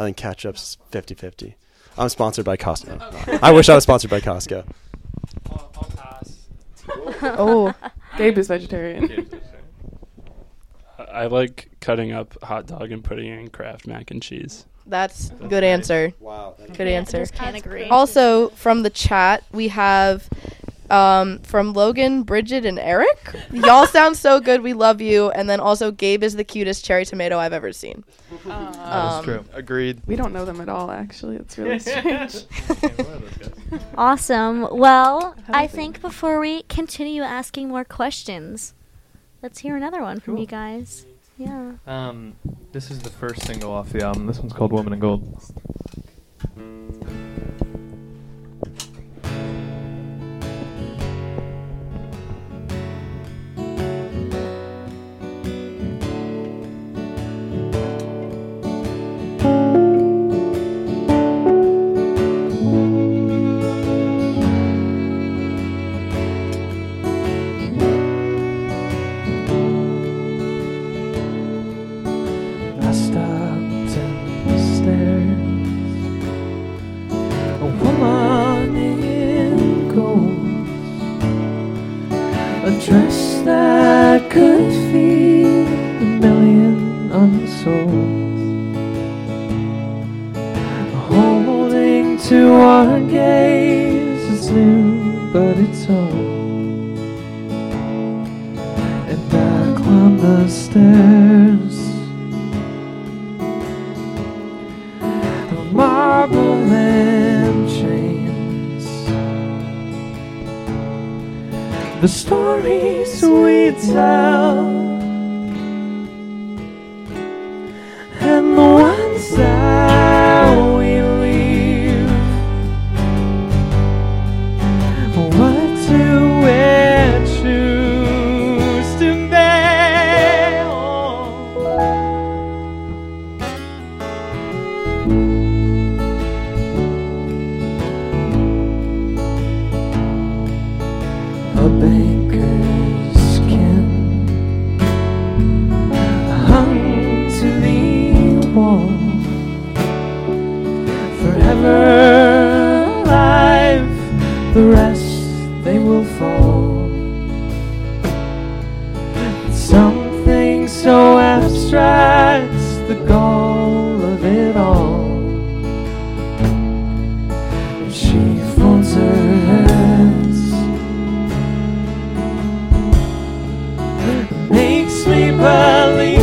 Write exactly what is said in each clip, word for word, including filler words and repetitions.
I think ketchup's fifty-fifty. I'm sponsored by Costco. I wish I was sponsored by Costco. I'll, I'll pass. Oh, Gabe is vegetarian. I like cutting up hot dog and putting it in Kraft mac and cheese. That's That's good nice. answer. Wow. Good answer. Just can't agree. Also, from the chat, we have um, from Logan, Bridget, and Eric. Y'all sound so good. We love you. And then also, Gabe is the cutest cherry tomato I've ever seen. Uh, That's Um, true. Agreed. We don't know them at all, actually. It's really strange. Awesome. Well, How I do think before we continue asking more questions, let's hear another one from Cool. you guys. Yeah. Um, this is the first single off the album. This one's called Woman in Gold. I stopped and stared. A woman in gold, a dress that could feed a million unsold. Holding to our gaze is new, but it's old. And I climb the stairs of marble and chains. The stories we tell and the ones that we leave. What do we choose to bear? A banker's kin hung to the wall, forever alive, the rest they will fall. Something so abstract's the goal of it all. And she folds her hands, makes me believe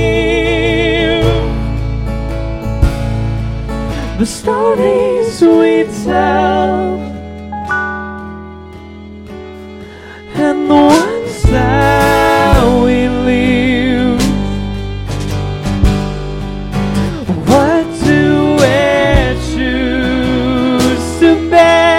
the stories we tell and the ones that we leave. What do we choose to bear?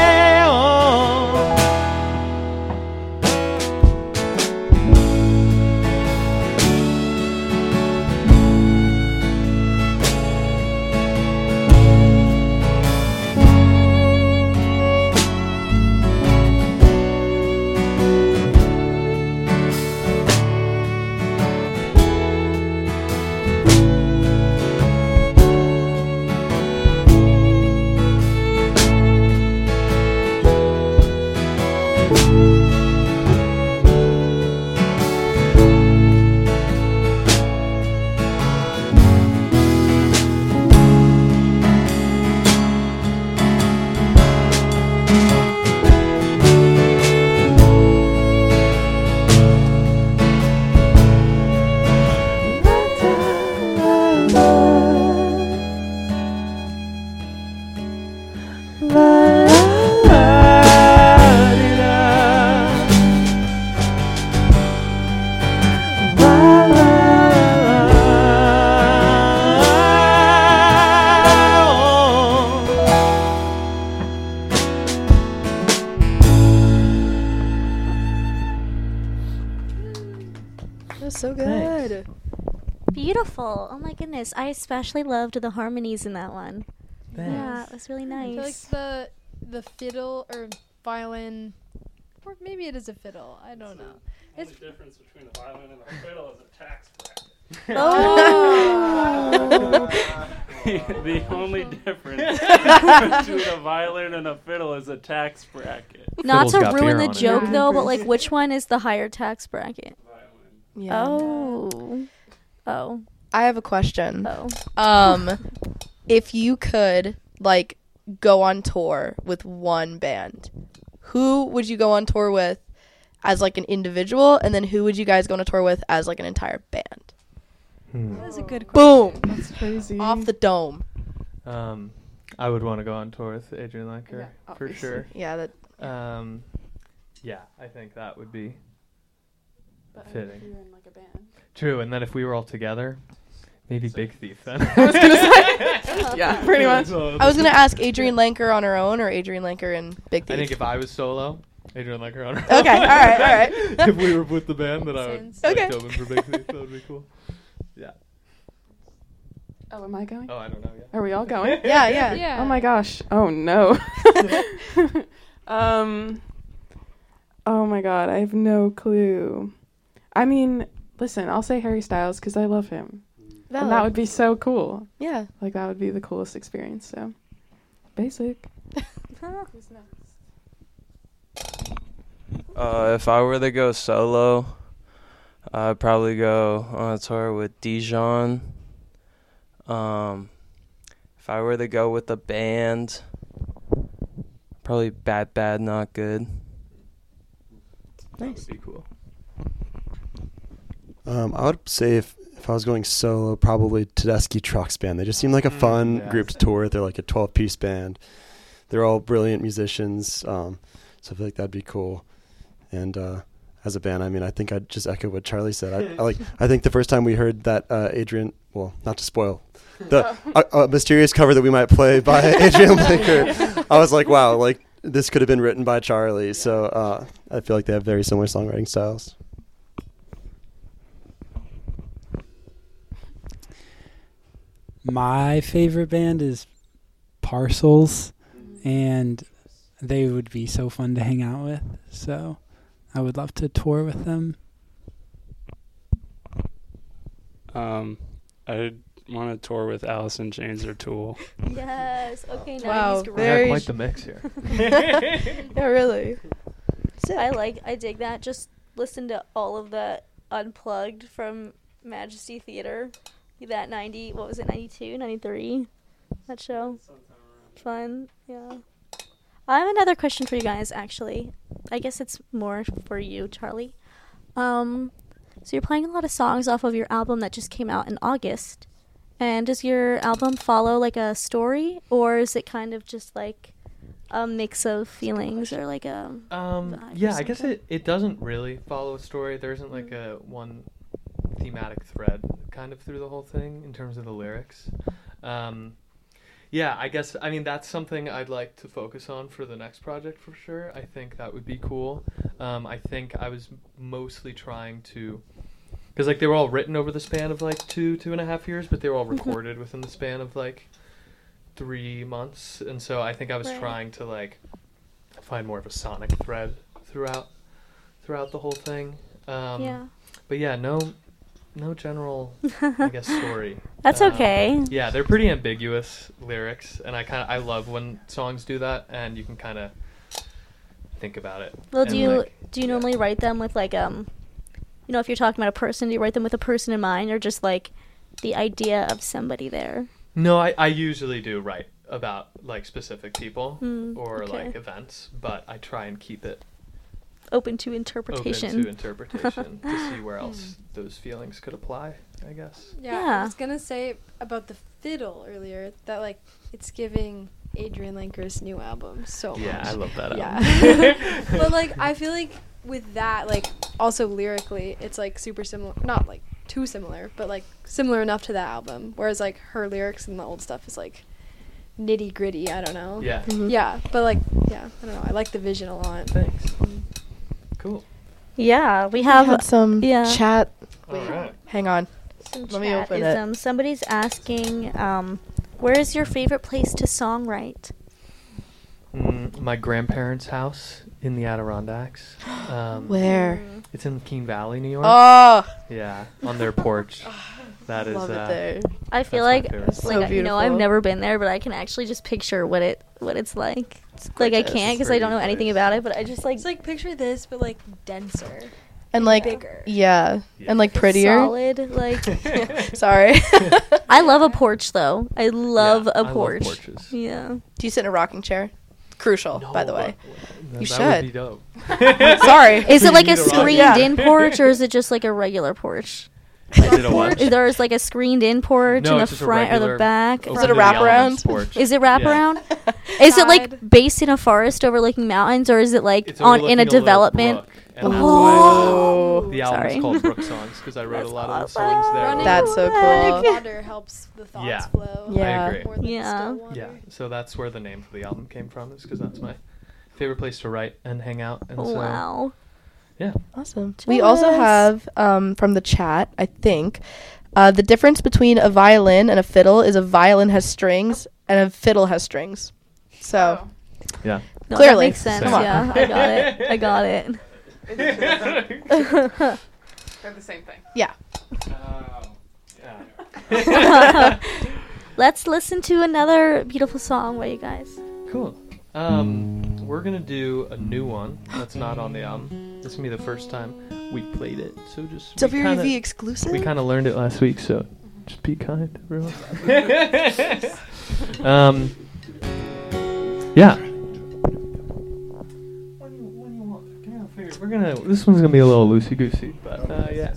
That's so good. Beautiful. Oh my goodness. I especially loved the harmonies in that one. Yeah, it was really I feel like nice. the the fiddle or violin, or maybe it is a fiddle. I don't know. The It's only difference between the violin and the fiddle is a tax bracket. Oh. the, the only difference between a violin and a fiddle is a tax bracket. Not Fiddle's to got ruin beer the on it. joke Yeah. though, but like, which one is the higher tax bracket? Yeah. Oh. Oh. I have a question. Oh. Um, if you could like go on tour with one band, who would you go on tour with as like an individual, and then who would you guys go on a tour with as like an entire band? Hmm. That's a good question. Boom, That's crazy. off the dome. Um, I would want to go on tour with Adrian Lenker Yeah, for obviously. sure. Yeah, that. Um, yeah, I think that would be But fitting. You're in like a band. True. And then if we were all together, maybe Big Thief then. Yeah, pretty much. I was gonna ask Adrian Lenker on her own or Adrian Lenker and Big Thief. I think if I was solo, Adrian Lenker on her Okay, own. all right, all right. If we were with the band, then I would Sense. like, Okay. to open for Big Thief. That would be cool. Yeah. Oh, am I going? Oh, I don't know yet. Are we all going? Yeah, yeah. Yeah. Oh my gosh. Oh no. um. Oh my god, I have no clue. I mean, listen, I'll say Harry Styles because I love him, and that Valid. would be so cool. Yeah. Like that would be the coolest experience. So, basic. Uh, if I were to go solo, I'd probably go on a tour with Dijon. Um, if I were to go with a band, probably Bad Bad Not Good. That would be cool. Um, I would say if, if I was going solo, probably Tedeschi Trucks Band. They just seem like a Mm, fun yeah. group to tour with. They're like a twelve-piece band. They're all brilliant musicians, um, so I feel like that'd be cool. And uh, as a band, I mean, I think I'd just echo what Charlie said. I, I like. I think the first time we heard that uh, Adrian, well, not to spoil, the a, a mysterious cover that we might play by Adrian Blinker, I was like, wow, like this could have been written by Charlie. So uh, I feel like they have very similar songwriting styles. My favorite band is Parcels, and they would be so fun to hang out with. So I would love to tour with them. Um, I want to tour with Alice in Chains or Tool. Yes. Okay. Now Wow, he's We great. got Very quite sh- the mix here. Yeah, really. I like. I dig that. Just listen to all of that unplugged from Majesty Theater. That ninety. What was it? ninety-two, ninety-three. That show. Fun. Yeah. I have another question for you guys. Actually, I guess it's more for you, Charlie. Um, so you're playing a lot of songs off of your album that just came out in August. And does your album follow like a story, or is it kind of just like a mix of feelings, or like a Um, vibe or yeah, I guess something? it, it doesn't really follow a story. There isn't like a one thematic thread kind of through the whole thing in terms of the lyrics. Um, yeah, I guess, I mean, that's something I'd like to focus on for the next project for sure. I think that would be cool. Um, I think I was mostly trying to, because like they were all written over the span of like two, two and a half years, but they were all recorded within the span of like three months. And so I think I was Right. trying to like find more of a sonic thread throughout throughout the whole thing. Um, yeah. But yeah, no, no general, I guess, story. That's Um, okay. Yeah, they're pretty ambiguous lyrics, and I kind of I love when songs do that, and you can kind of think about it. Well, And, do you like, do you yeah. normally write them with like um, you know, if you're talking about a person, do you write them with a person in mind, or just like the idea of somebody there? No, I, I usually do write about like specific people Mm, or okay. like events, but I try and keep it Open to interpretation. open to interpretation to see where else those feelings could apply, I guess. Yeah, Yeah. I was gonna say about the fiddle earlier that like it's giving Adrian Lenker's new album so much. Yeah, I love that album. Yeah. But like I feel like with that, like also lyrically, it's like super similar. Not like too similar, but like similar enough to that album. Whereas like her lyrics and the old stuff is like nitty gritty. I don't know. Yeah. Mhm. Yeah, but like yeah, I don't know. I like the vision a lot. Thanks. Mm. Cool. Yeah, we We have had some yeah. chat. All right. Hang on. some Let me chat. open Is, it. Um, somebody's asking, um, where is your favorite place to songwrite? Mm, my grandparents' house in the Adirondacks. Um, Where? Mm. It's in Keene Valley, New York. Oh, Yeah, on their porch. That is. Love uh, it there. I feel That's my like favorite So like you know I've beautiful. never been there, but I can actually just picture what it what it's like. quite Like I nice. can't because I don't know anything about it, but I just like It's like picture this, but like denser. And like bigger. yeah, Yeah. and like prettier. solid. Like Sorry. I love a porch though. I love Yeah, a I love porch. porches. Yeah. Do you sit in a rocking chair? Crucial, by the way. That, You that should. Would be dope. Sorry. Is it like a need a rock. screened Yeah. in porch or is it just like a regular porch? Is it a what? Is there like a screened in porch No, in the it's just a front or the regular back? Open Is it a to the elements wraparound? porch. Is it Yeah. wraparound? Is it like Side. based in a forest overlooking mountains or is it like It's on in overlooking a little development? brook, and that's Oh. why the album Sorry. is called Brook Songs because I wrote That's a lot of the awesome. songs there. Running That's so running cool. water helps the thoughts Yeah. flow. Yeah. I agree. More than Yeah. still water. Yeah, so that's where the name for the album came from, is because that's my favorite place to write and hang out. And so, Wow. yeah. Awesome. We also Jealous. have um, from the chat, I think, uh, the difference between a violin and a fiddle is a violin has strings and a fiddle has strings. So Oh. Yeah. No, Clearly. that makes sense. Come on. Yeah, I got it. I got it. They're the same thing. yeah. Let's listen to another beautiful song by you guys. Cool. Um, we're gonna do a new one that's not on the album. This is gonna be the first time we played it, so just we W kinda- V exclusive. We kind of learned it last week, so just be kind, everyone. um, yeah. What do you, what do you want? Come here, I'll figure it. We're gonna. This one's gonna be a little loosey goosey, but uh, yeah.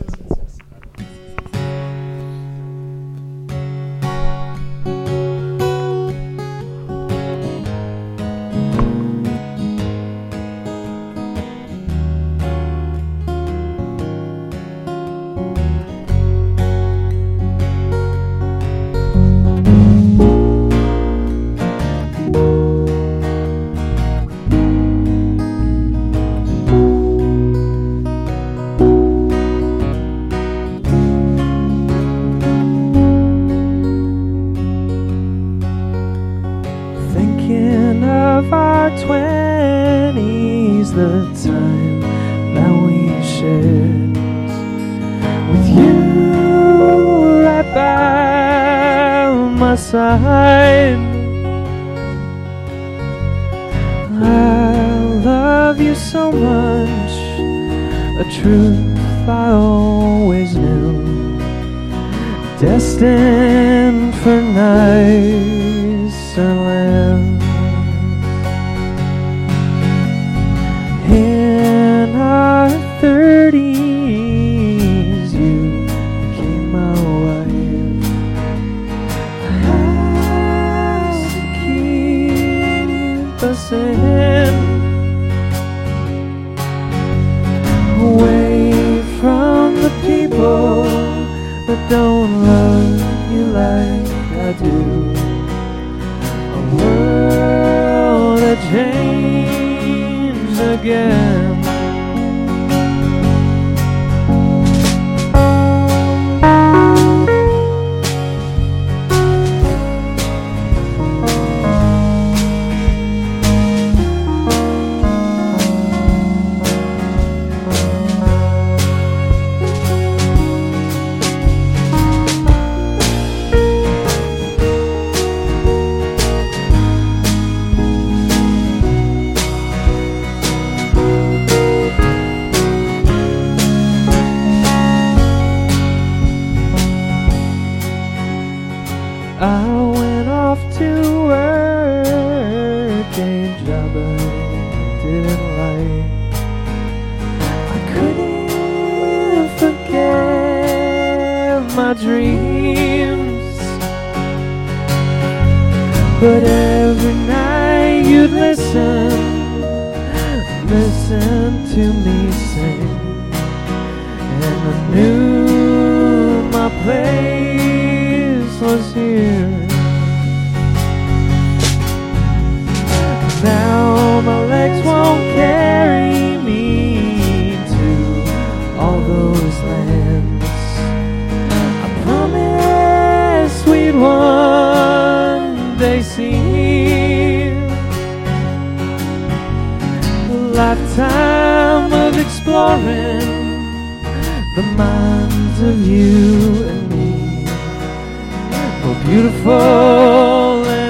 Thinking of our twenties, the time that we shared with you right by my side. I love you so much, a truth I always knew, destined for nicer lands. In our thirties, you became my wife. I had to keep us in, away from the people that don't love you like I do. A world that changed again. I went off to work, a job I didn't like. I couldn't forget my dreams, but every night you'd listen, listen to me sing, and I knew my place was here. Now my legs won't carry me to all those lands I promised we'd one day see. A lifetime of exploring the minds of you and me. beautiful than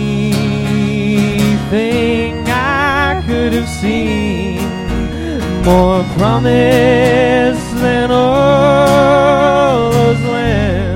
anything I could have seen, more promise than all those lands.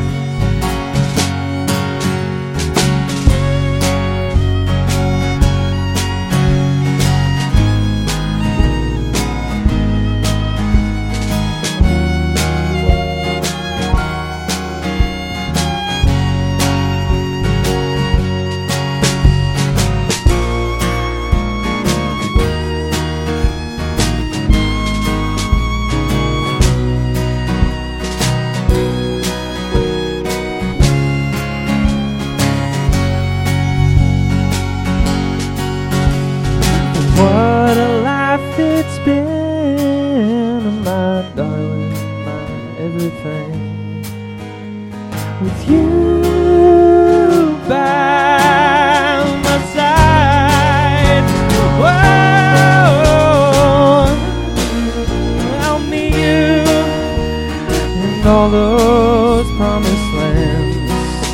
What a life it's been, my darling, my everything. With you by my side, whoa, I'll meet you in all those promised lands.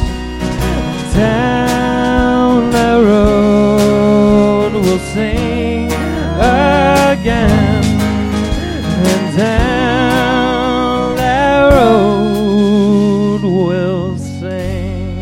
Down that road we'll sing again, and down that road we'll sing.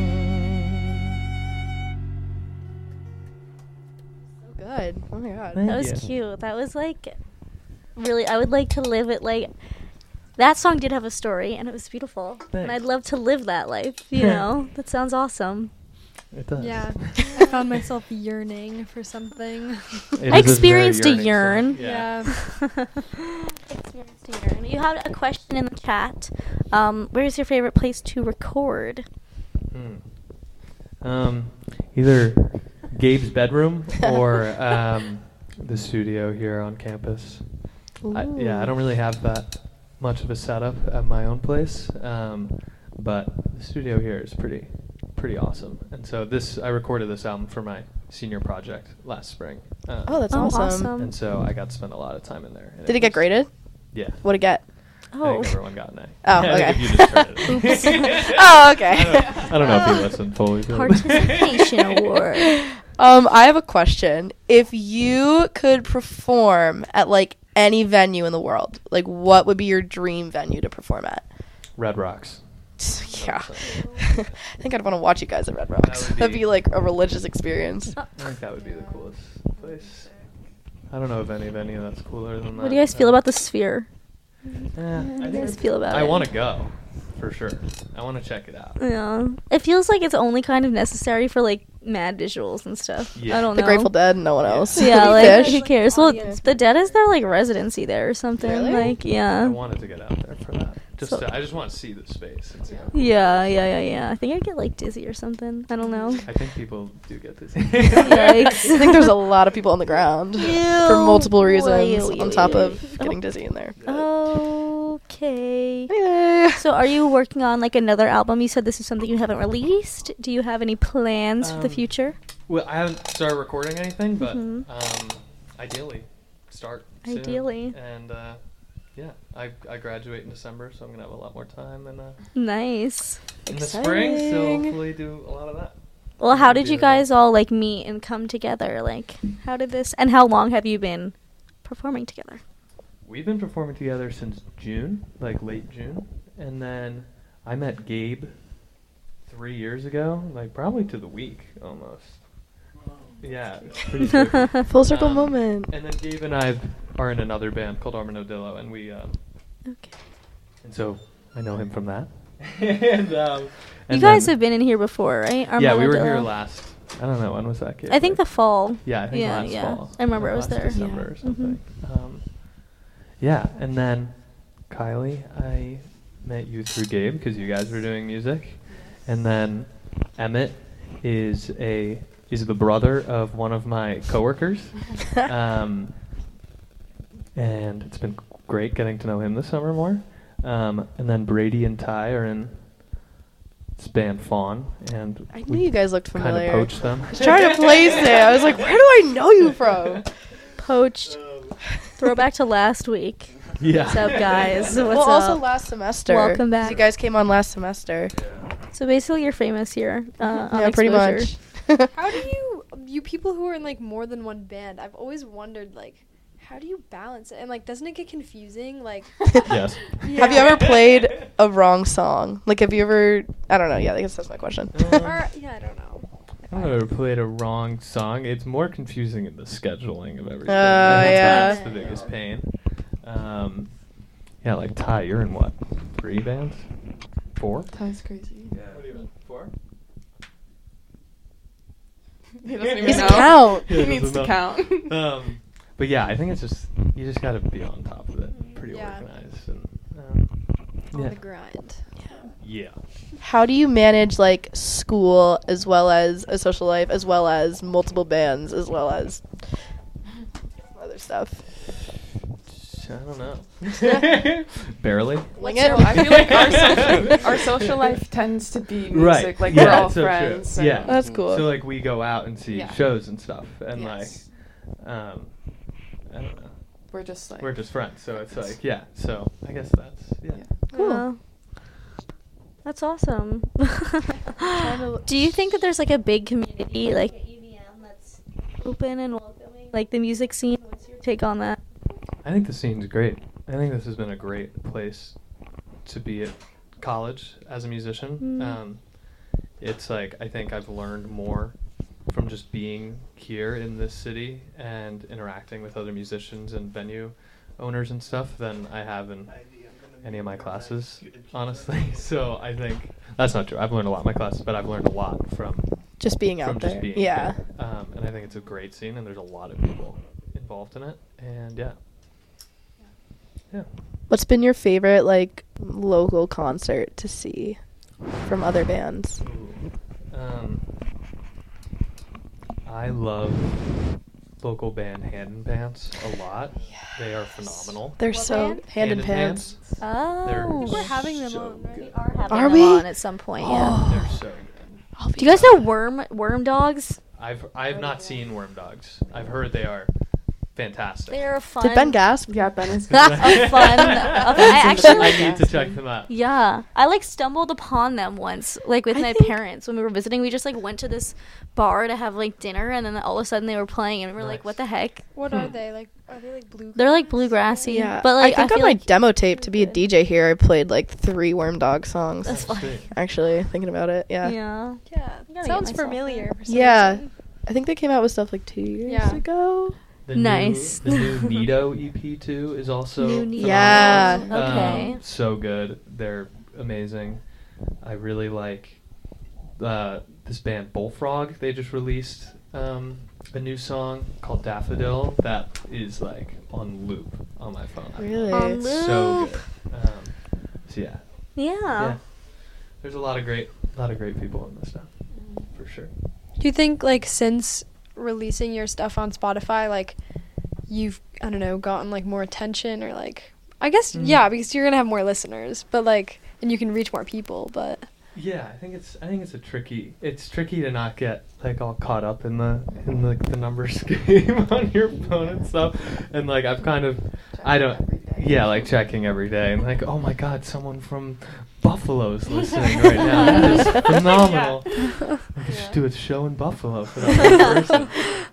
Good. Oh my god. Thank That was you. cute. That was like really. I would like to live it like. That song did have a story, and it was beautiful. And Thanks. I'd love to live that life. You know, that sounds awesome. It does. Yeah, I found myself yearning for something. It I is a very experienced a yearning yearn. song. Yeah. Yeah. Experienced a yearn. You had a question in the chat. Um, where's your favorite place to record? Hmm. Um, either Gabe's bedroom or um, the studio here on campus. I, yeah, I don't really have that much of a setup at my own place, um, but the studio here is pretty, pretty awesome. And so this, I recorded this album for my senior project last spring. Um, Oh, that's Oh, awesome. awesome. And so I got to spend a lot of time in there. and Did it get was- graded? Yeah. What'd it get? I Oh, think everyone got an A. Oh, I think okay. if you just heard it. Oh, okay. I don't, I don't know if you listened fully to it. participation award. Um, I have a question. If you could perform at like any venue in the world, like what would be your dream venue to perform at? Red Rocks. Yeah. I think I'd want to watch you guys at Red Rocks. would That'd be- be like a religious experience. I think that would be the coolest place. I don't know of any venue that's cooler than that. What do you guys feel about the Sphere? Eh, How do I you think guys feel about I it? want to go, for sure. I want to check it out. Yeah, it feels like it's only kind of necessary for like mad visuals and stuff. Yeah. I don't The know. Grateful Dead, no one else. Yeah, like Fish. who cares? Well, Audience the Dead is their like residency there or something. Really? Like, I yeah, wanted to get out there for that. Just So- to, I just want to see the space. And see how cool yeah, it is. yeah, yeah, yeah. I think I'd get like dizzy or something. I don't know. I think people do get this. Yikes. I think there's a lot of people on the ground for Ew. multiple reasons, Ew, ew, on top ew. of getting dizzy in there. Okay. Anyway. So, are you working on like another album? You said this is something you haven't released. Do you have any plans for the Um, future? Well, I haven't started recording anything, but Mhm. um, ideally, start soon. Ideally. And uh, yeah, I I graduate in December, so I'm gonna have a lot more time and uh, Nice. in the spring, so Exciting. hopefully do a lot of that. Well, how Would did be you the- guys all like meet and come together? Like, how did this? And how long have you been performing together? We've been performing together since June, like late June, and then I met Gabe three years ago, like probably to the week almost. Yeah, it's pretty crazy. Full circle Um, moment. And then Gabe and I are in another band called Armadillo, and we um, Okay. and so I know him from that. and um, You and guys then- have been in here before, right? Yeah, we were Armadillo? here last. I don't know when was that. Gabe? I think Like- the fall. Yeah, I think Yeah, last yeah. fall. I remember I like was last there. December Yeah. or something. Mhm. Um, yeah, and then Kylie, I met you through Gabe because you guys were doing music, and then Emmett is a is the brother of one of my coworkers, um, and it's been great getting to know him this summer more. Um, and then Brady and Ty are in this band Fawn, and I knew you guys looked kind familiar. of poached them. I was trying to place it. I was like, where do I know you from? Poached. Throwback to last week. Yeah. What's up, guys? What's well, up? also last semester. Welcome 'cause back. You guys came on last semester. So basically, you're famous here. Uh, on Yeah, pretty Exposure. much. How do you you people who are in like more than one band? I've always wondered like, how do you balance it? And like, doesn't it get confusing? Like, Yes. Have you ever played a wrong song? Like, have you ever? I don't know. Yeah, I guess that's my question. Or, yeah, I don't know. I've never played a wrong song. It's more confusing in the scheduling of everything. Oh, yeah. That's the biggest pain. Um, yeah, like Ty, you're in what? Three bands? Four? That's crazy. Yeah. What are you in? Four? He doesn't even He's a know. count. He Yeah, needs to doesn't count. know. um, but yeah, I think it's just you just got to be on top of it, pretty Yeah. organized, and um, On yeah, the grind. yeah. How do you manage like school as well as a social life as well as multiple bands as well as other stuff? I don't know. Barely. Wing So it. I feel like our social, our social life tends to be music. Right. Like yeah, we're all so friends. True. and- Yeah. That's cool. So like we go out and see Yeah. shows and stuff, and Yes. like, um, I don't know. We're just like We're just friends, so it's like yeah. So I guess that's yeah. Yeah. Cool. Yeah. That's awesome. Trying to- Do you think that there's like a big community like at U V M that's open and welcoming, like the music scene? What's your take on that? I think the scene's great. I think this has been a great place to be at college as a musician. Mm. Um, it's like I think I've learned more from just being here in this city and interacting with other musicians and venue owners and stuff than I have in any of my classes, honestly. So I think that's not true. I've learned a lot in my classes, but I've learned a lot from Just being from out just there. being Yeah. here. Um, and I think it's a great scene, and there's a lot of people involved in it. And yeah, yeah. What's been your favorite like local concert to see from other bands? Ooh. Um, I love local band Hand in Pants a lot. They are phenomenal. They're What so band? hand in pants. Oh, They're We're having them so on, right? good. We are having Are them we? on at some point. Yeah. They're so good. I'll be Do you guys know Worm Worm Dogs? I've I've not seen Worm Dogs. I've heard they are fantastic. They're a fun. Did Ben gasp? Yeah, Ben is a fun. a- I actually. I need to check them out. Yeah, I like stumbled upon them once, like with I my think- parents when we were visiting. We just like went to this bar to have like dinner, and then all of a sudden they were playing, and we were like, Nice. "What the heck?" What are they like? Are they like blue? They're like bluegrassy. Yeah. but like I think on feel my like demo tape to be a D J here, I played like three Worm Dog songs. That's fine. Sweet. Actually, thinking about it, yeah. Yeah. Yeah, I gotta sounds get myself familiar. there. for some Yeah. reason. I think they came out with stuff like two years Yeah. ago. The Nice. New, the new Nido E P too is also New Nido. Yeah. phenomenal. Okay. Um, so good. They're amazing. I really like uh, this band Bullfrog. They just released um, a new song called Daffodil that is like on loop on my phone. Really? On It's so loop. good. Um, so yeah, Yeah. yeah. There's a lot of great, lot of great people in this stuff, for sure. Do you think like since releasing your stuff on Spotify, like you've I don't know gotten like more attention or like I guess Mm. yeah because you're gonna have more listeners, but like and you can reach more people, but Yeah, I think it's I think it's a tricky it's tricky to not get like all caught up in the in the, the numbers game on your phone and stuff. And like I've kind of I don't yeah, like checking every day and like, oh my god, someone from Buffalo's listening right now. That is phenomenal. I could just do a show in Buffalo for that one person.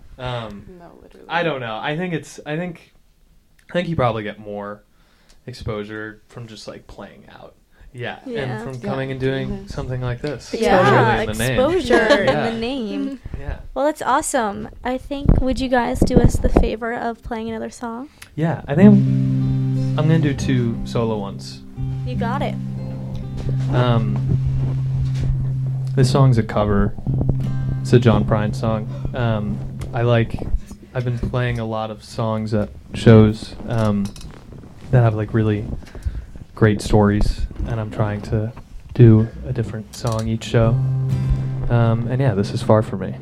Um No, literally. I don't know. I think it's I think I think you probably get more exposure from just like playing out. Yeah, Yeah. and from Yeah. coming and doing Mhm. something like this. It's Yeah, really in the name. exposure Yeah. in the name. Yeah. Well, that's awesome. I think. Would you guys do us the favor of playing another song? Yeah, I think I'm, I'm gonna do two solo ones. You got it. Um, this song's a cover. It's a John Prine song. Um, I like. I've been playing a lot of songs at shows um, that have like really great stories, and I'm trying to do a different song each show. Um, and yeah, this is Far From Me.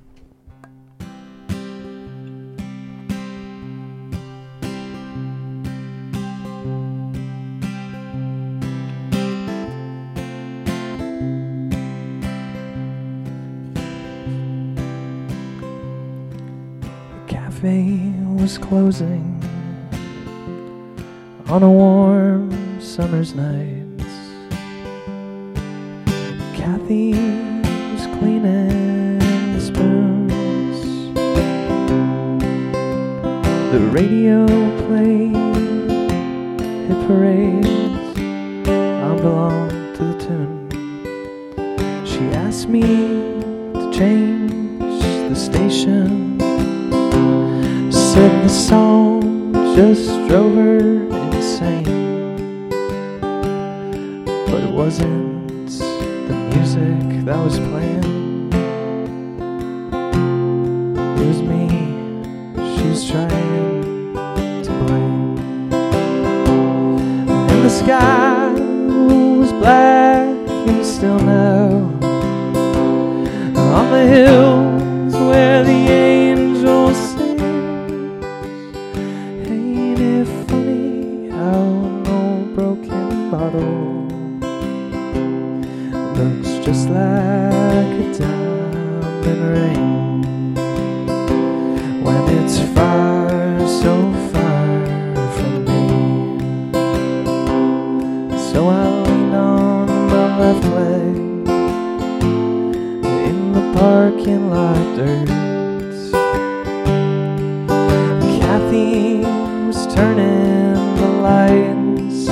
The cafe was closing on a warm summer's night. Kathy was cleaning the spoons. The radio played hit parades. I belong to the tune. She asked me to change the station. Said the song just drove her insane. But it wasn't the music that was playing. It was me she was trying to blame. And the sky was black and still now. On the hills where the angels sing. Ain't it funny how an old broken bottle looks just like a diamond ring when it's far, so far from me. So I lean on my left leg in the parking lot dirt. Kathy was turning the lights.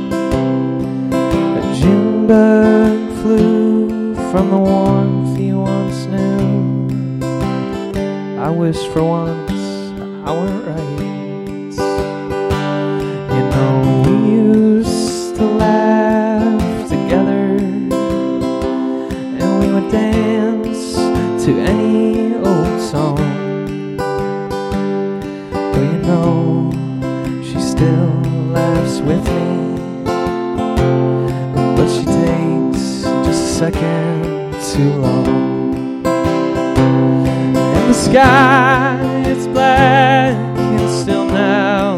A June bug flew from the warmth you once knew. I wish for once I weren't right. You know, we used to laugh together, and we would dance to any old song. But you know, she still laughs with me, but she takes just a second too long. And the sky, it's black and still now.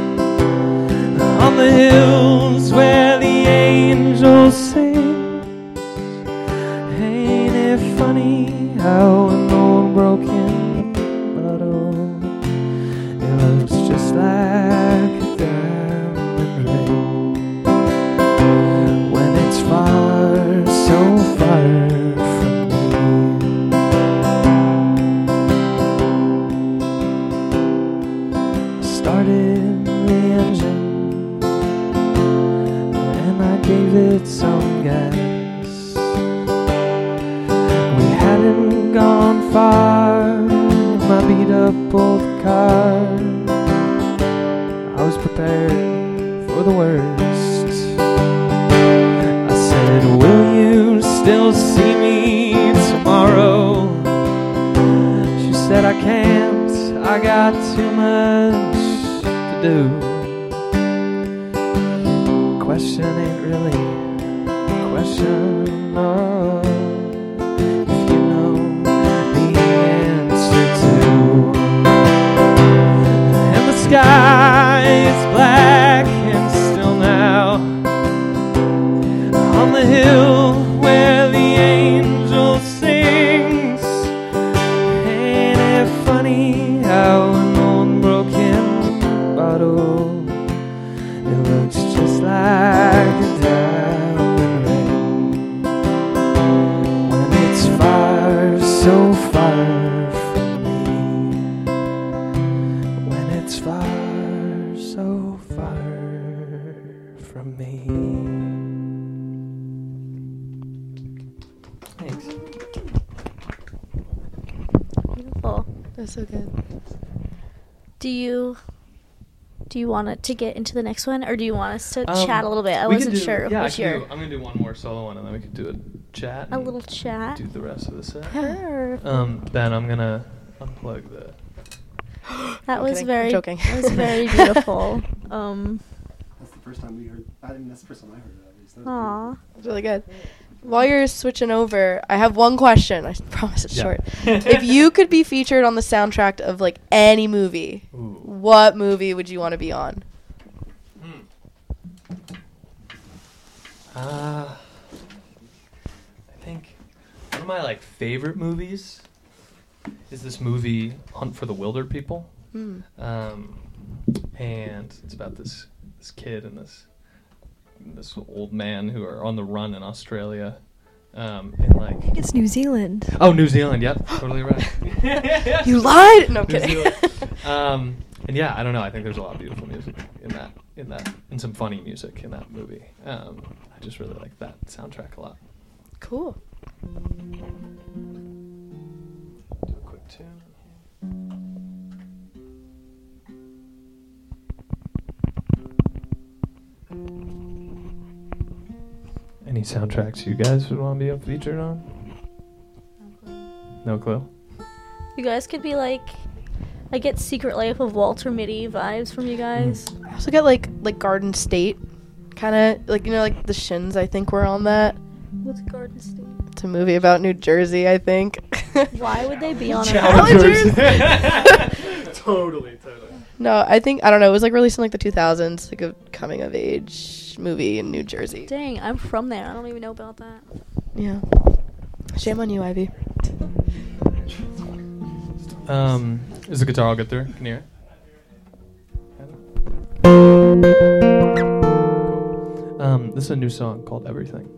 On the hills where the angels sing. Ain't it funny how an old broken bottle, it looks just like a diamond ring when it's far, so far from me. Started the engine and I gave it some gas. We hadn't gone far, my beat up old car. I was prepared for the worst. I said, will you still see me tomorrow? She said, I can't, I got too much to do. The question ain't really a question, no. If you know the answer to. And the sky is black and still now. On the hill where the angel sings. Ain't it funny how an old broken bottle, it looks just like a diamond ring when it's far, so far from me. When it's far, so far from me. Thanks. Beautiful. That's so good. Do you do you want it to get into the next one, or do you want us to Um, chat a little bit? I we wasn't could do- sure. Yeah, I What's could your do, I'm gonna do one more solo one, and then we could do a chat. a and little chat? Do the rest of the set. Sure. Um, Ben, I'm gonna unplug the. That I'm was kidding. I'm very joking. That was very beautiful. Um, That's the first time we heard. I mean, that's the first time I heard it. At least. That was aw. It's really good. While you're switching over, I have one question. I promise it's Yeah. short. If you could be featured on the soundtrack of like any movie, Ooh. what movie would you want to be on? Uh, I think one of my like favorite movies is this movie Hunt for the Wilder People. Hmm. Um, and it's about this this kid and this this old man who are on the run in Australia, Um, in like I think it's New Zealand. oh, New Zealand. Yep, totally right. You lied. No I'm New kidding. Zealand. Um, and yeah, I don't know. I think there's a lot of beautiful music in that, in that, and some funny music in that movie. Um, I just really like that soundtrack a lot. Cool. Do a quick tune. Any soundtracks you guys would want to be featured on? No clue. You guys could be like, I get Secret Life of Walter Mitty vibes from you guys. I also get like like Garden State, kind of like you know like the Shins. I think were on that. What's Garden State? It's a movie about New Jersey. I think. Why would they be on it? Challengers. Totally, totally. No, I think I don't know. It was like released in like the two thousands, like a coming of age movie in New Jersey. Dang, I'm from there. I don't even know about that. Yeah. Shame on you, Ivy. Um, is the guitar all good through? Can you hear it? Um, this is a new song called Everything.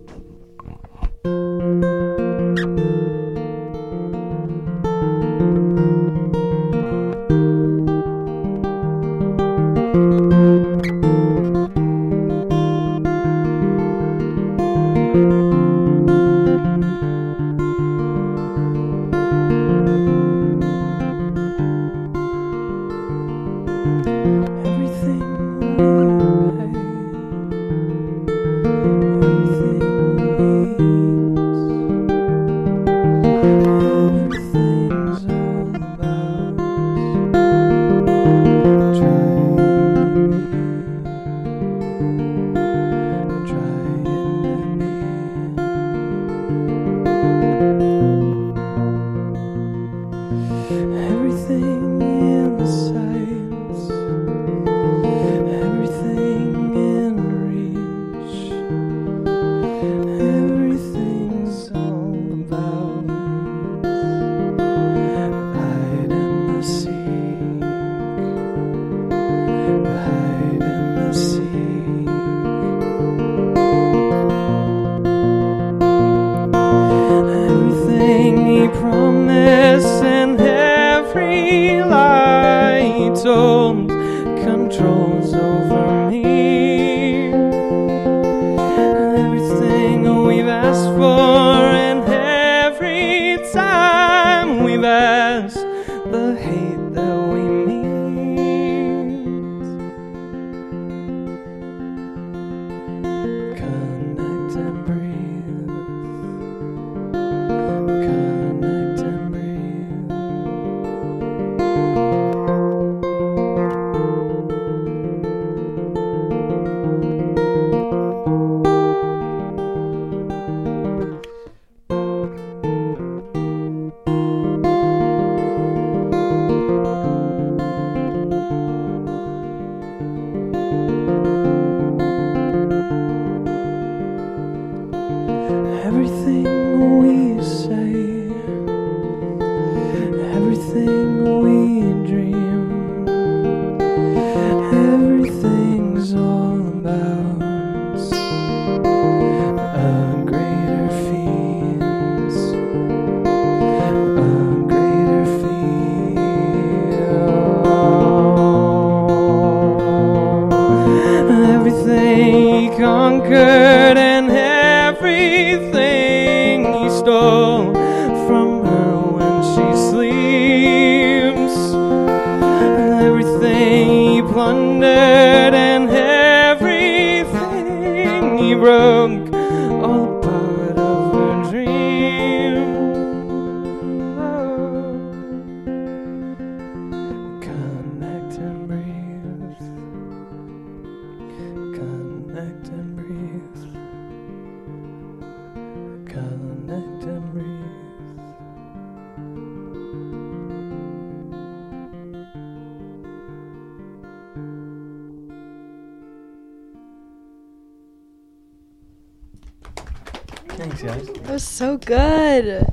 Thanks, guys. That was so good.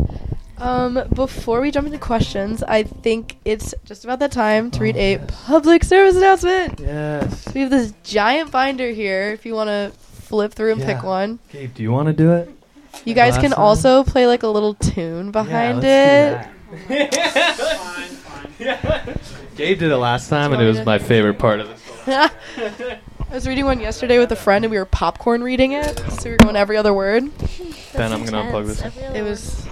Um, before we jump into questions, I think it's just about that time to Oh, read a yes. public service announcement. Yes. So we have this giant binder here if you want to flip through and Yeah. pick one. Gabe, do you want to do it? You guys Last can time? also play like a little tune behind let's it. do that. Gabe did it last time, and it was my favorite part of the song. I was reading one yesterday with a friend, and we were popcorn reading it. So we were going every other word. Then I'm gonna unplug this. Every other It word. was.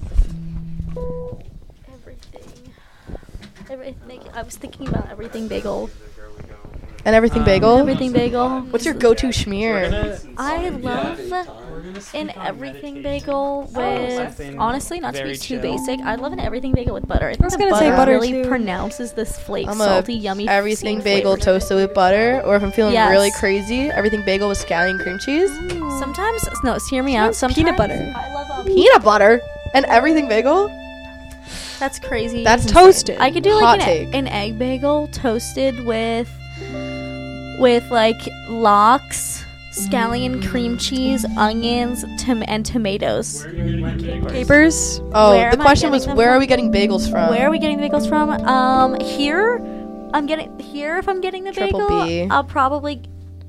everything. Everything. I was thinking about everything bagel. And everything bagel. Everything bagel. What's your go-to schmear? I love an everything bagel with, honestly, not to be very too chill. basic, I love an everything bagel with butter. I think was the gonna butter, say butter, really too. pronounces this flake, I'm salty, a yummy everything sweet bagel flavor. toasted with butter, or if I'm feeling Yes. really crazy, everything bagel with scallion and cream cheese. Sometimes, no, hear me out. Sometimes peanut butter. I love um, Peanut butter and everything bagel. That's crazy. That's Toasted. I could do Hot like an, take. an egg bagel toasted with with like lox, scallion, cream cheese, onions, tom- and tomatoes. Capers. Oh, Where the am I question was, getting them where are from? we getting bagels from? Where are we getting the bagels from? Um, here. I'm getting here. If I'm getting the Triple bagel, B. I'll probably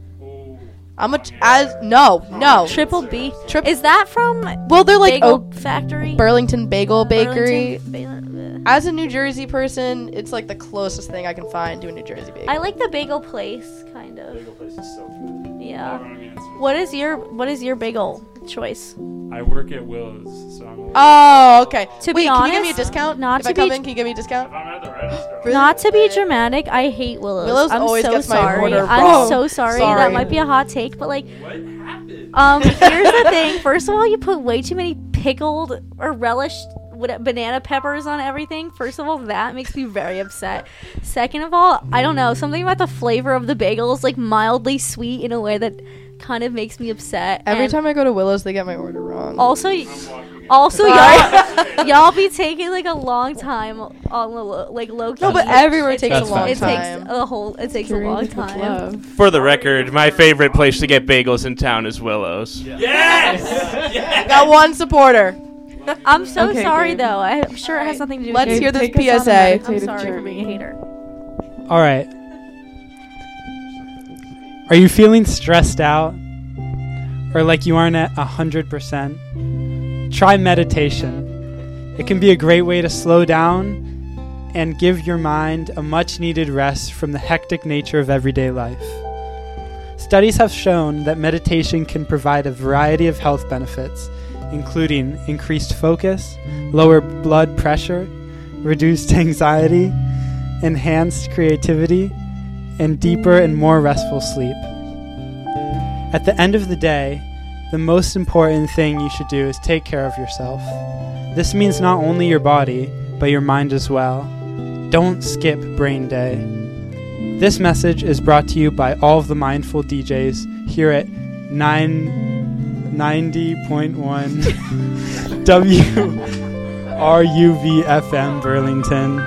I'm a as no no. triple B. Trip- Is that from Well, they're like Bagel Oak Factory? Burlington Bagel Bakery. Burlington Ba- As a New Jersey person, it's like the closest thing I can find to a New Jersey bagel. I like the bagel place, kind of. Yeah. What is your What is your bagel choice? I work at Willow's, so I'm. Oh, okay. To Wait, be can you give me a honest, discount? not if to I come be- in, can you give me a discount? If I'm at the register. Really? Not to be dramatic, I hate Willow's. Willow's I'm always so gets my sorry. order I'm wrong. so sorry. Sorry. That might be a hot take, but like, What happened? um, here's the thing. First of all, you put way too many pickled or relished what- banana peppers on everything. First of all, that makes me very upset. Second of all, I don't know, something about the flavor of the bagel is like mildly sweet in a way that kind of makes me upset. Every And time I go to Willow's, they get my order wrong. Also, also y'all, y'all be taking like a long time on the lo- like low key. No, but everywhere It takes a long it time. takes a whole. It takes a long Curated with time. love. For the record, my favorite place to get bagels in town is Willow's. Got one supporter. I'm so Okay, sorry Gabe. though. I'm sure it has nothing to do with Let's you. hear this Take us P S on a A. I'm meditative sorry for journey. being a hater. All right. Are you feeling stressed out? Or like you aren't at one hundred percent? Try meditation. It can be a great way to slow down and give your mind a much needed rest from the hectic nature of everyday life. Studies have shown that meditation can provide a variety of health benefits, including increased focus, lower blood pressure, reduced anxiety, enhanced creativity, and deeper and more restful sleep. At the end of the day, the most important thing you should do is take care of yourself. This means not only your body, but your mind as well. Don't skip Brain Day. This message is brought to you by all of the mindful D Js here at nine ninety point one W R U V F M Burlington.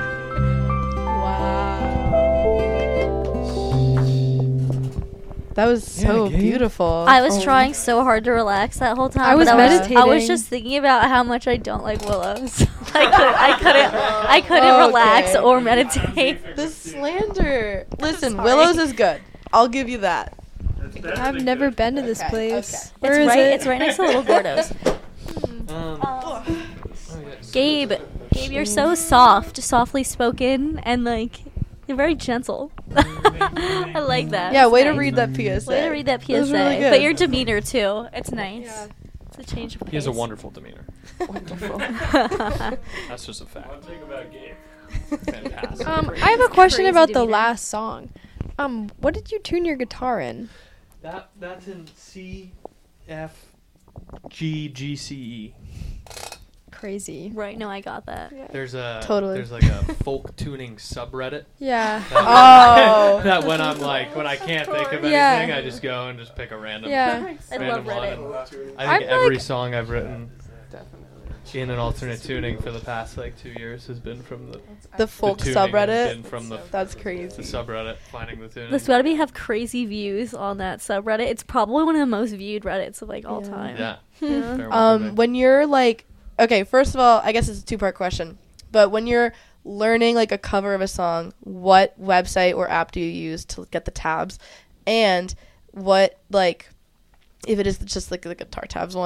That was so Yeah, Gabe. beautiful. I was Oh. trying so hard to relax that whole time. I was but I was, I was meditating. just thinking about how much I don't like Willow's. I, could, I couldn't. I couldn't relax Okay. or meditate. The slander. Listen, Sorry. Willow's is good. I'll give you that. I've never been to this Okay, place. okay. Where It's is right. it? It's right next to Little Gordo's. Um, Um, oh, yeah. Gabe, Gabe, you're so soft, softly spoken, and like you're very gentle. I like that. Yeah, It's way to nice. read that P S A. Way to read that P That S was A. really good. But your demeanor too. It's nice. Yeah. It's a change of pace. He has a wonderful demeanor. Wonderful. That's just a fact. One thing about Gabe. Fantastic. Um, I have a question Crazy about the demeanor. last song. Um, what did you tune your guitar in? That that's in C, F, G, G, C, E. Crazy. Right. No, I got that. There's a Totally. there's like a folk tuning subreddit. Yeah. That, Oh. that when I'm like when I can't think of Yeah. anything, I just go and just pick a random. Yeah. I random love one. Reddit. And I I'm think every like- song I've written in an alternate tuning for the past like two years has been from the The folk the tuning has subreddit. been from the That's the crazy. subreddit finding the tuning. The Sweaty have crazy views on that subreddit. It's probably one of the most viewed Reddits of like all Yeah. time. Yeah. Yeah. Fair Um, work, when you're like, okay, first of all, I guess it's a two part question. But when you're learning like a cover of a song, what website or app do you use to get the tabs? And what like, if it is just like the guitar tabs one,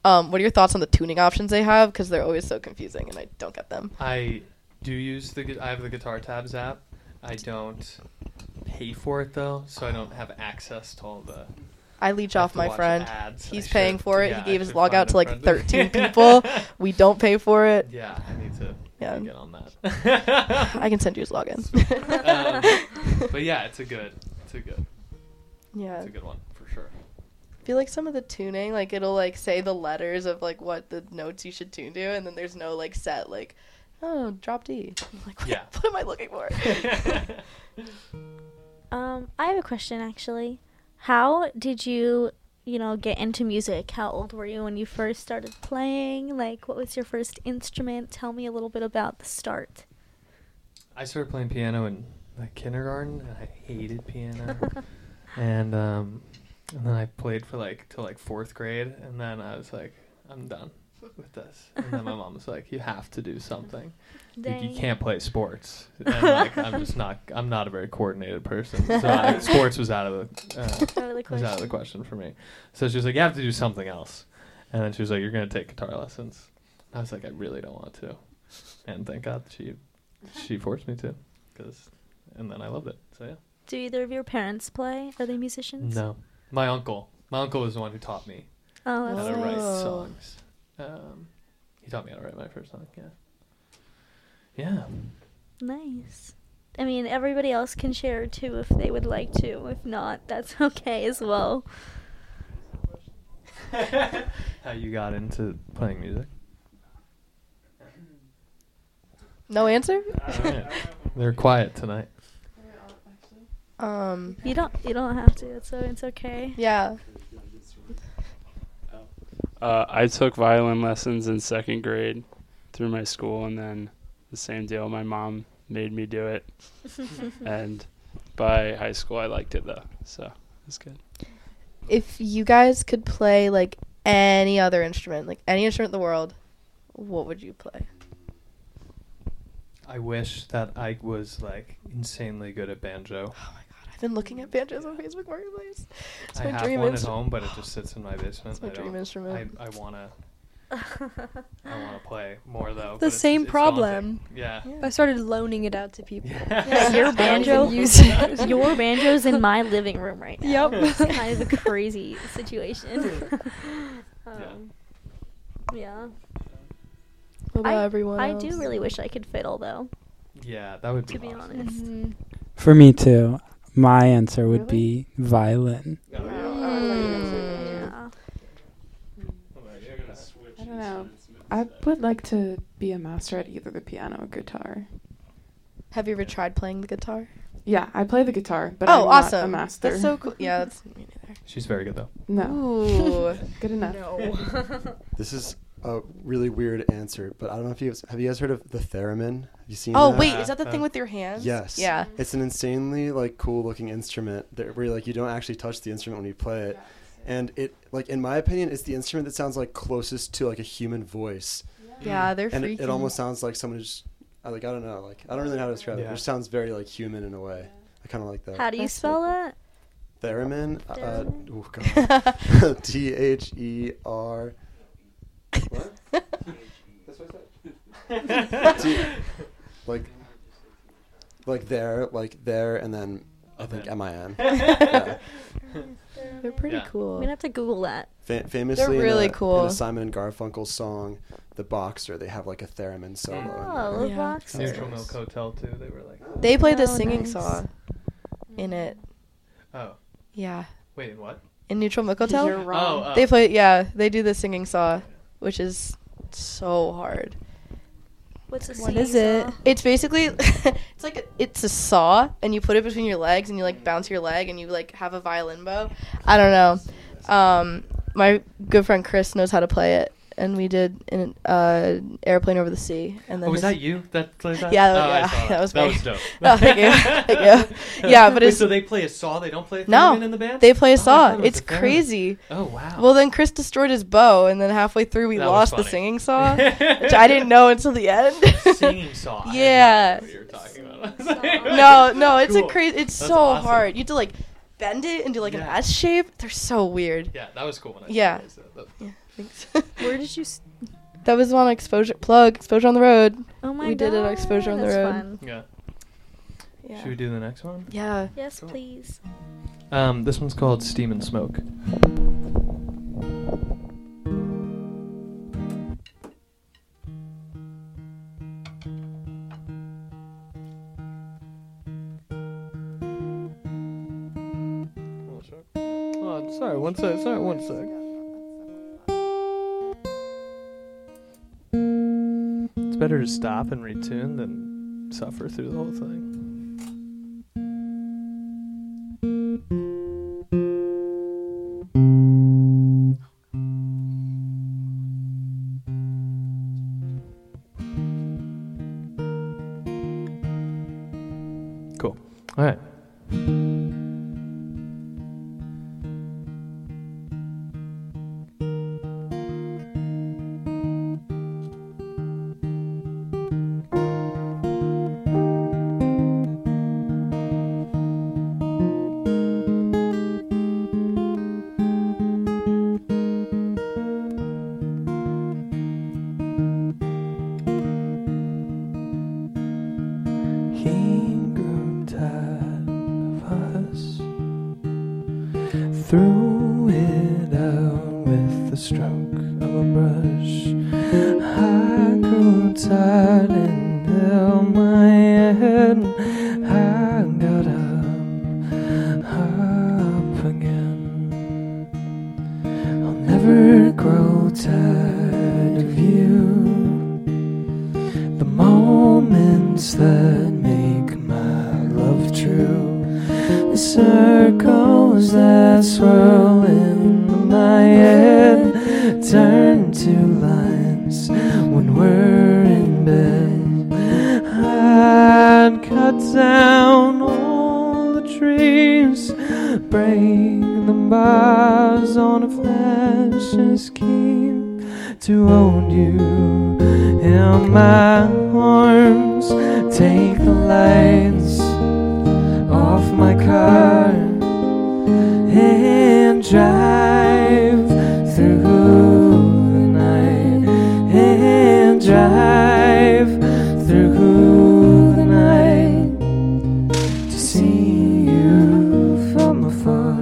Um, what are your thoughts on the tuning options they have? Because they're always so confusing, and I don't get them. I do use the. gu- I have the Guitar Tabs app. I don't pay for it though, so I don't have access to all the. I leech I have off to my watch friend. ads. He's I paying should- for it. yeah, he I gave his should log find out to a like friend. thirteen people. We don't pay for it. Yeah, I need to Yeah. get on that. I can send you his login. um, but yeah, it's a good. It's a good. Yeah. It's a good one for sure. I feel like some of the tuning, like it'll like say the letters of like what the notes you should tune to, and then there's no like set like, oh, drop D. I'm like, what, Yeah. what am I looking for? Um, I have a question actually. How did you, you know, get into music? How old were you when you first started playing? Like, what was your first instrument? Tell me a little bit about the start. I started playing piano in like kindergarten, and I hated piano. and um, and then I played for like till like fourth grade, and then I was like, I'm done with this. And then my mom was like, you have to do something. You, you Dang. can't play sports. And like, I'm just not. I'm not a very coordinated person. So I, sports was out of the uh, Out of the was out of the question for me. So she was like, you have to do something else. And then she was like, you're gonna take guitar lessons. I was like, I really don't want to. And thank God she she forced me to, because and then I loved it. So yeah. Do either of your parents play? Are they musicians? No, my uncle. My uncle was the one who taught me Oh, how that's to write nice. songs. Um, he taught me how to write my first song. Yeah. Yeah. Nice. I mean, everybody else can share too if they would like to. If not, that's okay as well. How you got into playing music? No answer? Alright. They're quiet tonight. Um. You don't. You don't have to. It's so. It's okay. Yeah. Uh, I took violin lessons in second grade through my school, and then the same deal. My mom made me do it, and by high school I liked it though, so it was good. If you guys could play like any other instrument, like any instrument in the world, what would you play? I wish that I was like insanely good at banjo. Oh my god, I've been looking at banjos on Facebook Marketplace. It's I my have dream one at instrument. home, but it just sits in my basement. It's my I dream don't- instrument. I, I wanna. I wanna play more though. but The it's- same it's problem. daunting. Yeah. I started loaning it out to people. Yeah, your I don't banjo. even use it. Your banjo's in my living room right now. Yep. It's kind of a crazy situation. um, yeah. What about I, everyone I else? do really wish I could fiddle though. Yeah, that would be To be awesome. honest. Mhm. For me too. My answer would be violin. Yeah. I don't know. I would like to be a master at either the piano or guitar. Have you ever tried playing the guitar? Yeah, I play the guitar, but oh, I'm awesome! not a master. That's so cool. Yeah, that's me neither. She's very good though. No. Ooh. Good enough. This is a really weird answer, but I don't know if you have you guys heard of the theremin? Have you seen Oh that? wait, is that the Uh, thing with your hands? Yes. Yeah. It's an insanely like cool looking instrument that where like you don't actually touch the instrument when you play it. And it like in my opinion it's the instrument that sounds like closest to like a human voice. Yeah, they're And freaky. it, it almost sounds like someone just I like I don't know, like I don't really know how to describe it. Yeah. It just sounds very like human in a way. I kinda like that. How do you That's so spell cool. that? Theremin. Uh, Theremin? oh god. T H E R What? That's what I said. T- like like there, like there and then I think M I N. Yeah. They're pretty Yeah. cool. I'm gonna have to Google that. Fa- famously, really in a, cool. in a Simon and Garfunkel song, "The Boxer," they have like a theremin solo. in Oh, there. Yeah. Boxer. Neutral Milk Hotel too. They were like. They play the Oh, singing nice. saw in it. Oh Yeah. wait, what? In Neutral Milk Hotel? You're wrong. Oh, oh. They play yeah, they do the singing saw, which is so hard. What's a What singing is it? saw? It's basically it's like a, it's a saw and you put it between your legs and you like bounce your leg and you like have a violin bow. I don't know. Um my good friend Chris knows how to play it and we did an uh airplane over the sea and then Oh, was his- that you that played that? Yeah, oh, I yeah, saw that. that was that me. was dope. Oh, thank you. Thank you. Yeah, but Wait, it's so they play a saw. They don't play a No, theremin in the band. they play a Oh, I saw. thought it was It's a theremin. crazy. Oh wow. Well, then Chris destroyed his bow, and then halfway through we That was lost the funny. singing saw, which I didn't know until the end. Singing saw. I had no Yeah. idea what you were talking about. no, no, it's Cool. a crazy. It's That's so awesome. hard. You have to like bend it and do like an Yeah. S shape. They're so weird. Yeah, that was cool. When I Yeah. realized that. That- Thanks. Where did you? S- That was on Exposure plug Exposure on the Road. oh my We god. did it on Exposure on the That's Road. Fun. Yeah. Yeah. Should we do the next one? Yeah. Yes, Cool. please. Um, this one's called Steam and Smoke. Oh, sorry, one sec, sorry, one sec. It's better to stop and retune than suffer through the whole thing. Cool. All right. He grew tired of us, threw it out with the stroke of a brush. I grew tired and held my head. I got up, up again. I'll never grow tired of you. The moments that make my love true, the circles that swirl in my head turn to lines when we're in bed. I'd cut down all the trees, break the bars on a flashing scheme to hold you in my arms. Take the lights off my car and drive through the night, and drive through the night to see you from afar.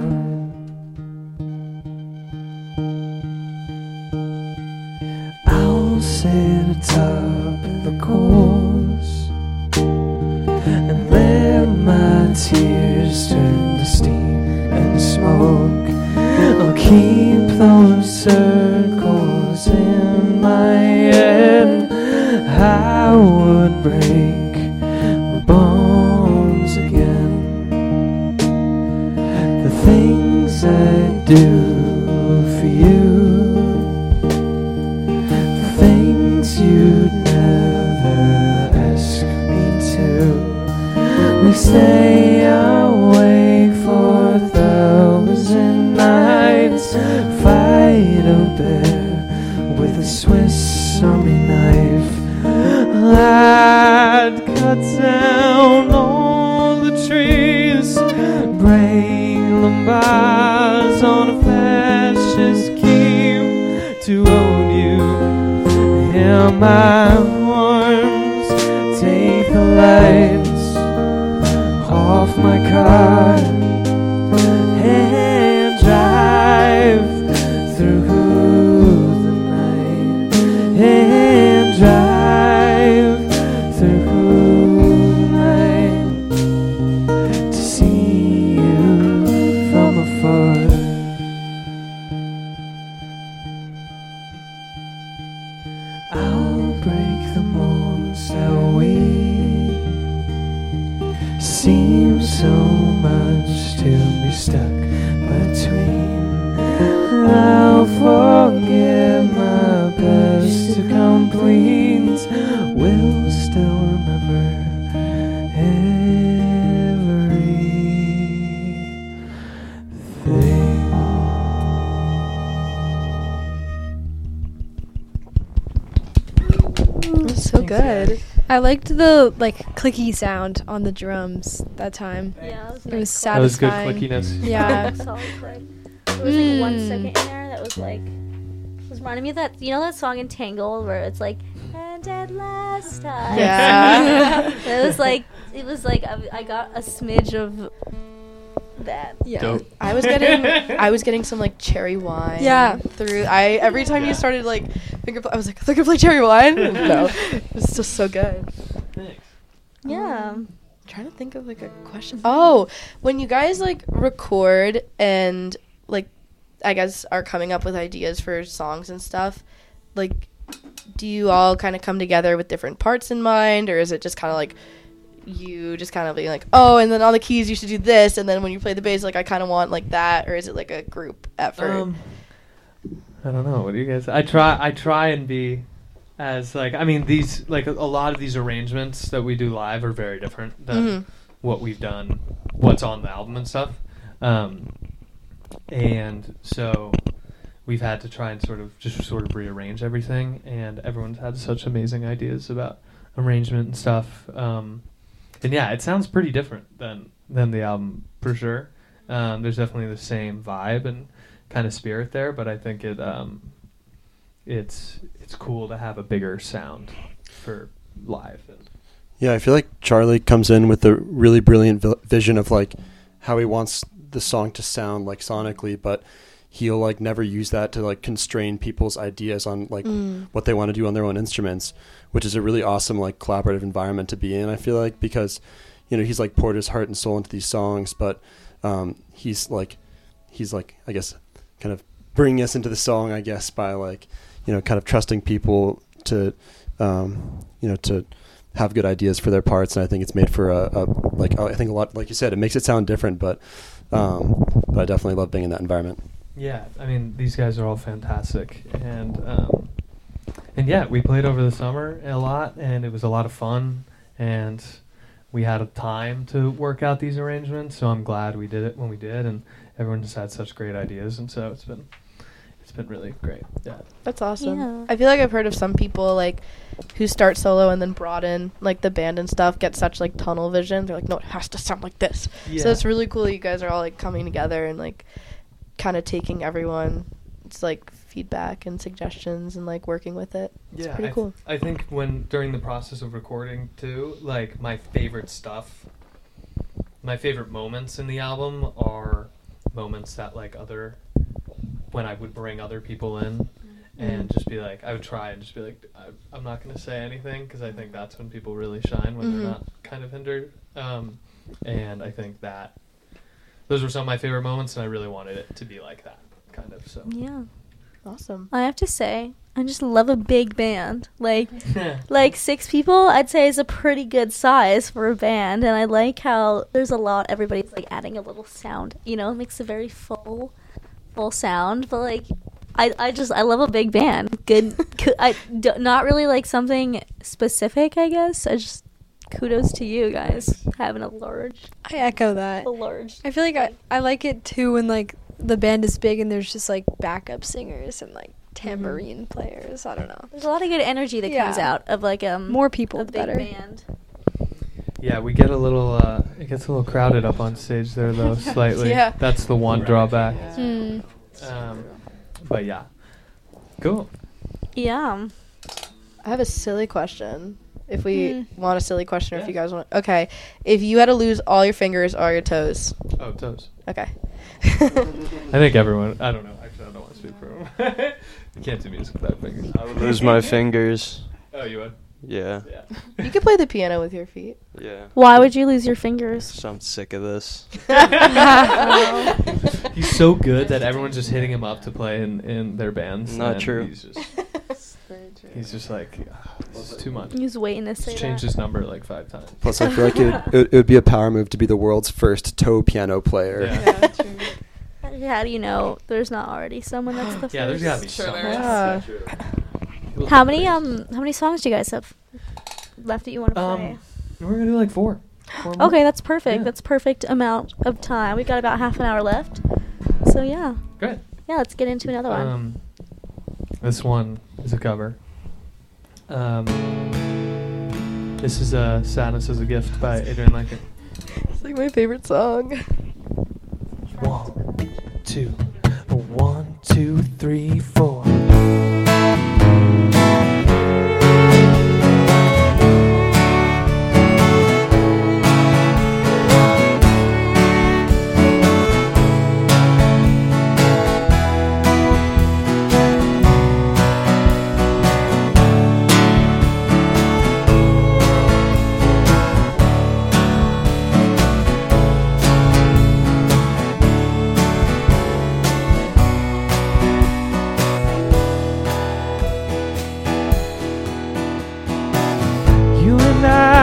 I'll sit atop the coals and let my tears turn to steam and smoke. I'll keep those circles in my head. I would break my bones again. The things I do for you, things you'd never ask me to. We stay awake for a thousand nights, fight a bear with a Swiss Army knife. I'd cut down all the trees, break the bars on a fascist scheme to hold you in my arms. Take the lights off my car and drive through the night, and drive through the night to see you from afar. I'll break the molds that we seem so much to be stuck between. I'll forget my best to complete. We'll still remember everything. That's so good. I liked the like clicky sound on the drums that time. Yeah, that was It was nice. That was good satisfying. clickiness. Yeah. Solid click. There was like one Mm. second in there that was like was reminded me of that. You know that song Entangled where it's like, and at last time. Yeah. It was like it was like I, I got a smidge of that. Yeah. Dope. I was getting I was getting some like cherry wine. Yeah. Through I every time you started like finger play, I was like finger play cherry wine. No, it was just so good. Thanks. Yeah. Um, trying to think of like a question. Oh, when you guys like record and like I guess are coming up with ideas for songs and stuff, like do you all kind of come together with different parts in mind, or is it just kind of like you just kind of being like, oh, and then on the keys you should do this, and then when you play the bass, like I kind of want like that, or is it like a group effort? Um, I don't know. What do you guys? I try. I try and be as like. I mean, these like a, a lot of these arrangements that we do live are very different than Mhm. what we've done, what's on the album and stuff. Um, and so we've had to try and sort of just sort of rearrange everything, and everyone's had such amazing ideas about arrangement and stuff. Um, and yeah, it sounds pretty different than than the album for sure. Um, there's definitely the same vibe and kind of spirit there, but I think it um, it's it's cool to have a bigger sound for live. And Yeah, I feel like Charlie comes in with a really brilliant vi- vision of like how he wants the song to sound like sonically, but he'll like never use that to like constrain people's ideas on like Mm. what they want to do on their own instruments, which is a really awesome like collaborative environment to be in, I feel like, because you know he's like poured his heart and soul into these songs, but um, he's like he's like I guess kind of bringing us into the song, I guess, by like you know kind of trusting people to um, you know to have good ideas for their parts, and I think it's made for a, a like I think a lot, like you said, it makes it sound different, but um, but I definitely love being in that environment. yeah, I mean, these guys are all fantastic, and um, and yeah, we played over the summer a lot, and it was a lot of fun, and we had a time to work out these arrangements, so I'm glad we did it when we did, and everyone just had such great ideas, and so it's been it's been really great. Yeah. That's awesome. Yeah. I feel like I've heard of some people like who start solo and then broaden like the band and stuff, get such like tunnel vision. They're like, no, it has to sound like this. Yeah. So it's really cool that you guys are all like coming together and like kind of taking everyone it's like feedback and suggestions and like working with it. It's Yeah, pretty I th- cool. I think when during the process of recording too, like my favorite stuff, my favorite moments in the album are moments that like other, when I would bring other people in and just be like, I would try and just be like, I, I'm not going to say anything, because I think that's when people really shine, when Mhm. they're not kind of hindered. Um, and I think that those were some of my favorite moments, and I really wanted it to be like that, kind of. So Yeah. Awesome. I have to say, I just love a big band. Like, like six people, I'd say is a pretty good size for a band. And I like how there's a lot. Everybody's like adding a little sound. You know, it makes a very full, full sound. But like, I, I just I love a big band. Good. co- I d- not really like something specific. I guess I just kudos to you guys having a large, I echo that. a large. I feel like I, I like it too when like the band is big and there's just like backup singers and like tambourine players. I don't know. There's a lot of good energy that comes Yeah. out of like um More people, a the big better. band. yeah, we get a little, uh, it gets a little crowded up on stage there, though, slightly. Yeah. That's the one drawback. Hmm. Um, but yeah, cool. Yeah. I have a silly question. If we Hmm. want a silly question, or if Yeah. you guys want, okay. If you had to lose all your fingers or your toes, Oh, toes. okay. I think everyone. I don't know. Actually, I don't want to speak for him. You can't do music without fingers. I would lose my fingers. Oh, you would? Yeah. Yeah. You could play the piano with your feet. Yeah. Why would you lose your fingers? So I'm sick of this. He's so good that everyone's just hitting him up to play in, in their bands. Not and true. He's just, he's just like, "Ah, this is too much. He's waiting to say He's changed that. his number like five times. Plus, I feel like it, it, it would be a power move to be the world's first toe piano player. Yeah. How do you know there's not already someone that's the first? Yeah, there's gotta be Sure someone. there is. Yeah. How many um how many songs do you guys have left that you want to play? Um, we're gonna do like four. four more. Okay, that's perfect. Yeah. That's perfect amount of time. We got about half an hour left. So yeah. Great. Yeah, let's get into another one. Um, this one is a cover. Um, this is uh, "Sadness as a Gift" by Adrian Lincoln. It's like my favorite song. One, two, one, two, three, four.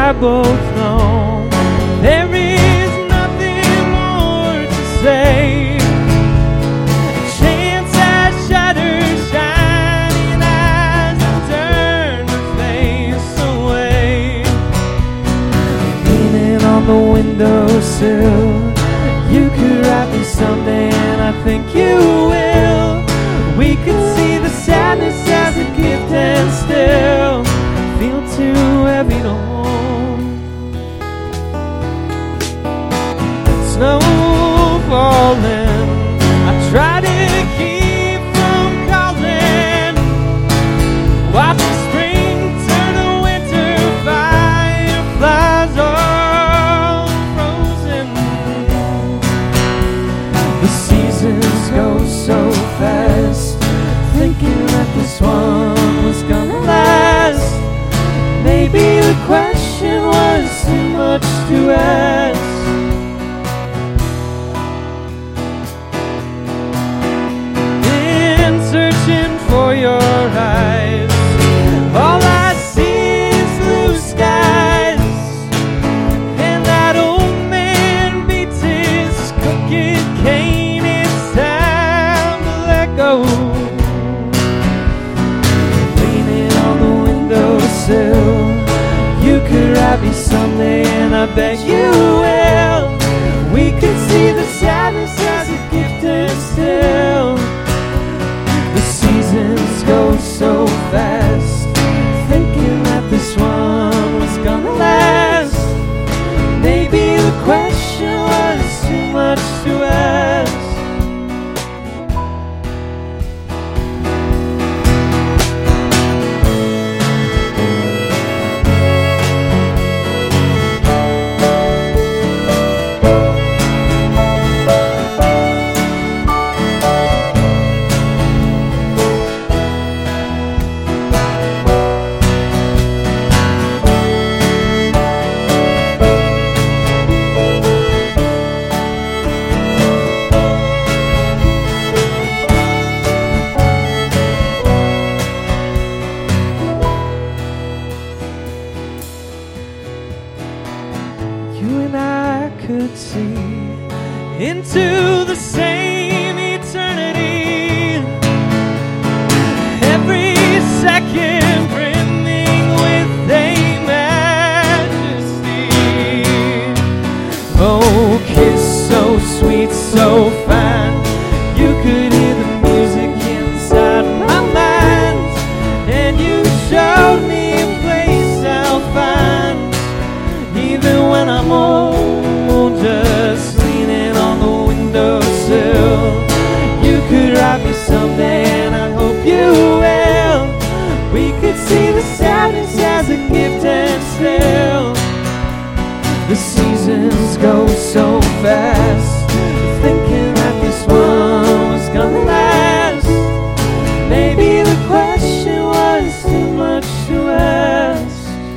I both know there is nothing more to say. A chance has shattered, shining eyes and turned her face away. Leaning on the windowsill, you could write me someday, and I think you will. We could see the sadness as a gift and still feel too heavy to hold. Snow falling, I try to keep from calling. Watch the spring turn to winter, fireflies all frozen. The seasons go so fast, thinking that this one was gonna last. Maybe the question was too much to ask. Been searching for your eyes, all I see is blue skies. And that old man beats his crooked cane, it's time to let go. Leaning on the windowsill, you could write me someday, and I bet you will. We could see the sadness as a gift and still the seasons go so fast, thinking that this one was gonna last. Maybe the question was too much to ask. You and I could see into the same eternity, every second brimming with a majesty. Oh, kiss so sweet, so fine, you could hear the music inside my mind, and you showed me a place I'll find. Even when I'm old, just leaning on the windowsill, you could write me someday, and I hope you will. We could see the sadness as a gift and still the seasons go so fast, thinking that this one was gonna last. Maybe the question was too much to ask.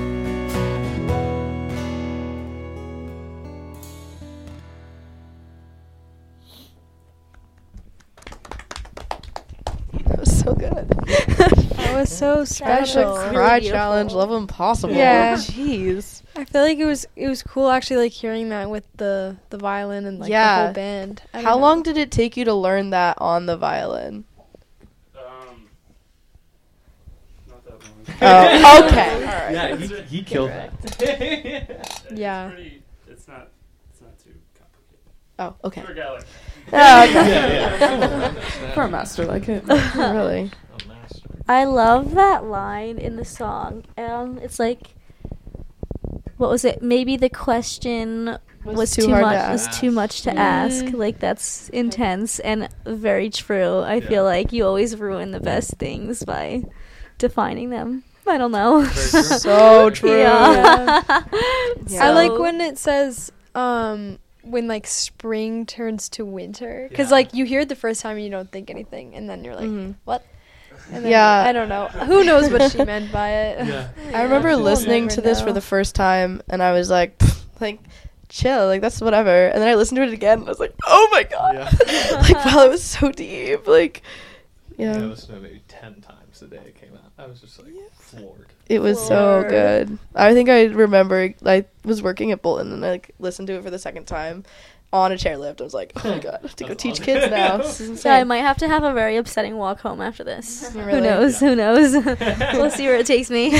That was so good. That was so special. Hashtag cry challenge, love impossible. Yeah. Jeez. I feel like it was it was cool actually, like hearing that with the the violin and like Yeah. the whole band. I don't How know. long did it take you to learn that on the violin? Um, not that long. Oh, okay. All right. Yeah, he, he killed that. Yeah. It's, pretty, it's not. It's not too complicated. Oh, okay. For a guy like Oh, okay. yeah, For a master like it. Really? I love that line in the song. Um, it's like, what was it? Maybe the question Was was, too too, hard to much. Was ask. too much to Mm. ask. Like that's intense and very true. I Yeah. feel like you always ruin the best things by defining them. I don't know. Very true. So true. Yeah. Yeah. I like So- when it says um when like spring turns to winter, because Yeah. like you hear it the first time and you don't think anything, and then you're like, Mhm. what? And then, Yeah. I don't know. Who knows what she meant by it? Yeah. I remember We'll listening never to this for know. the first time, and I was like, "Pfft, like, chill, like that's whatever. And then I listened to it again, and I was like, oh my god, Yeah. like wow, it was so deep. Like, Yeah, I yeah, listened to it maybe ten times the day it came out. I was just like floored. It was so good. I think I remember I was working at Bolton and I like listened to it for the second time on a chairlift. I was like, oh my god, I have to go teach kids now. This is insane. Yeah, I might have to have a very upsetting walk home after this. Really? Who knows? Yeah. Who knows? We'll see where it takes me.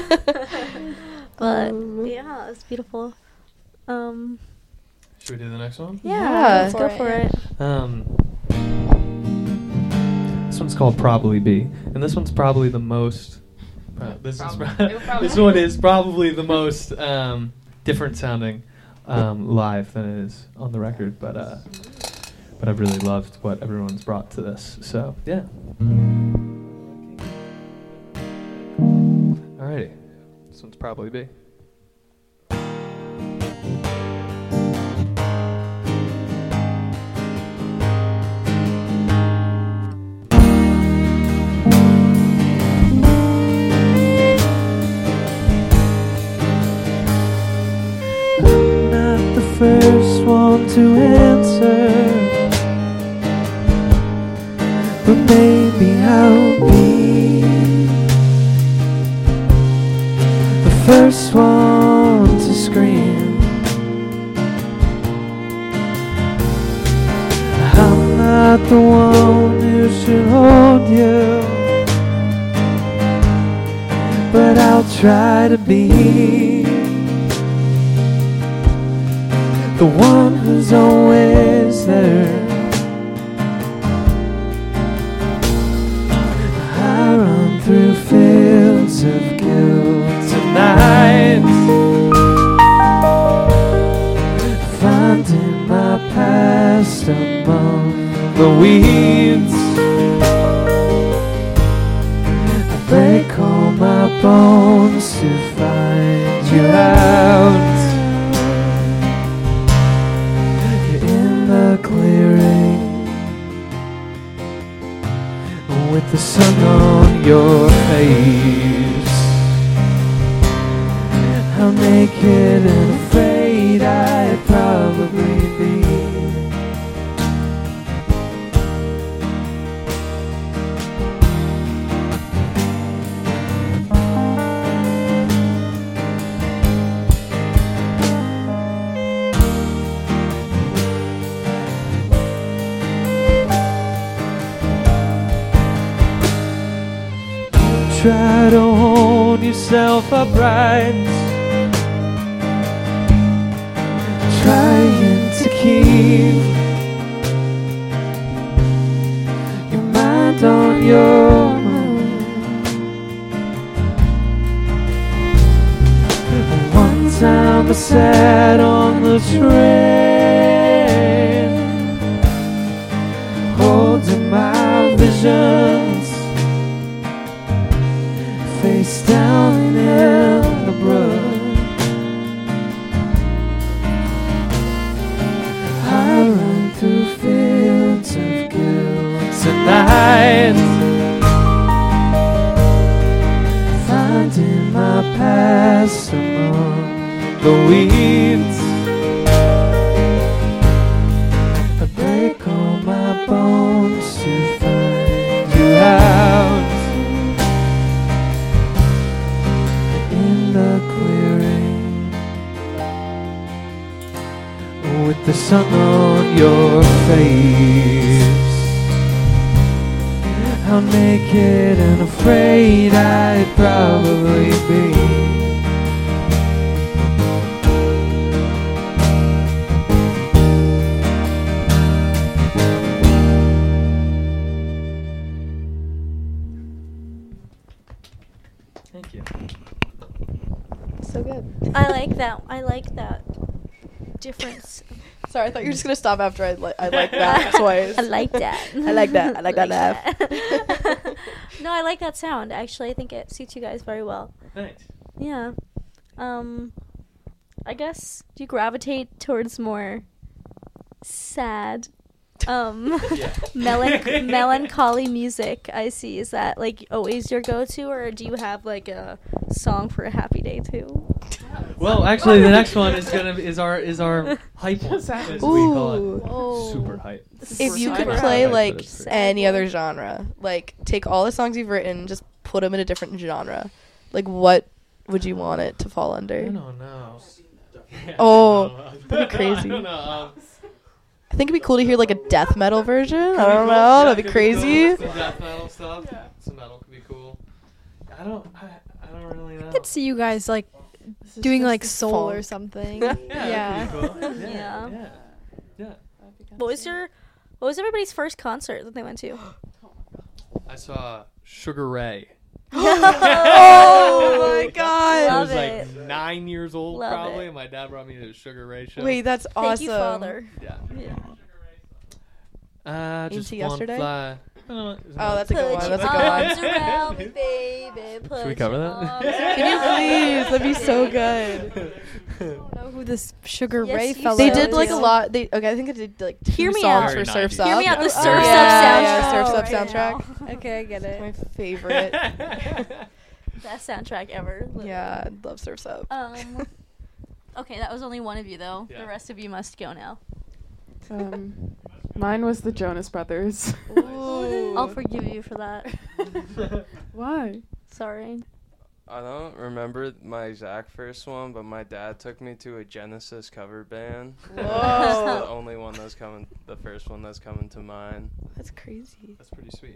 But Um, yeah, it's beautiful. Um, Should we do the next one? yeah, Yeah. let's go for it. Um, this one's called Probably Be, and this one's probably the most. Uh, this Probably. is It'll probably this be. one is probably the most um, different sounding um, live than it is on the record, but uh, but I've really loved what everyone's brought to this. So yeah. Alrighty, this one's Probably Be. Not the first one to answer, but maybe I'll be the first one to scream. I'm not the one who should hold you, but I'll try to be the one who's always there. I run through fields of guilt tonight, finding my past among the weeds. I break all my bones to find you out. The clearing with the sun on your face. How naked and afraid I'd probably be. Try to hold yourself upright, trying to keep your mind on your own. One time I sat on the train, holding my visions face down in the brook. I run through fields of guilt tonight, finding my past among the weeds. I break all my bones to find you out. The clearing with the sun on your face. How naked and afraid I'd probably be. Thank you. So good. I like that. I like that difference. Sorry, I thought you were just gonna stop after I li- I like that twice. I like that. I like that. I like that laugh. that. No, I like that sound. Actually, I think it suits you guys very well. Thanks. Yeah. Um, I guess do you gravitate towards more sad, um, Yeah. melan- melancholy music? I see. Is that like always your go-to, or do you have like a song for a happy day too? Well, actually, the next one is gonna be, is our is our hype one, as we call Ooh. it. Oh. Super hype. If you could Super play hype, but like it's great. any other genre, like take all the songs you've written, just put them in a different genre, Like, what would you want it to fall I under? don't know. Yeah, Oh, I don't know. that'd be crazy. I don't know. Um, I think it'd be cool to hear like a death metal version. I could be don't cool. know. Yeah, That'd be could crazy. Cool. Some death metal stuff. Some metal could be cool. I don't. I, I don't really know. I could see you guys like This is doing just like the soul or funk. something. Yeah. Yeah. That'd be cool. Yeah. Yeah. Yeah. Yeah. What was your What was everybody's first concert that they went to? I saw Sugar Ray. Oh my god. I Love was like it. nine years old Love probably, it. and my dad brought me to the Sugar Ray show. Wait, that's Thank awesome. you, Father. Yeah. Yeah. Uh, just Into one Yesterday? fly. Oh, Oh, that's a good Put one. your That's a good arms one. around me, baby. Put Should we cover your that? arms Can you please? That'd be so good. I don't know who this Sugar Yes, Ray you fellow They So did like a too. lot. They okay. I think they did like two Hear me songs out. for Very Surf's nineties. Up. Hear me out. The Oh, Surf's yeah, Up yeah, soundtrack. Surf's Up right soundtrack. now. Okay, I get My it. favorite. Best soundtrack ever. literally. Yeah, I love Surf's Up. Um. Okay, that was only one of you though. Yeah. The rest of you must go now. Um, mine was the Jonas Brothers. I'll forgive you for that. Why? Sorry. I don't remember my exact first one, but my dad took me to a Genesis cover band. That's Whoa. the only one that's coming, the first one that's coming to mind. That's crazy. That's pretty sweet.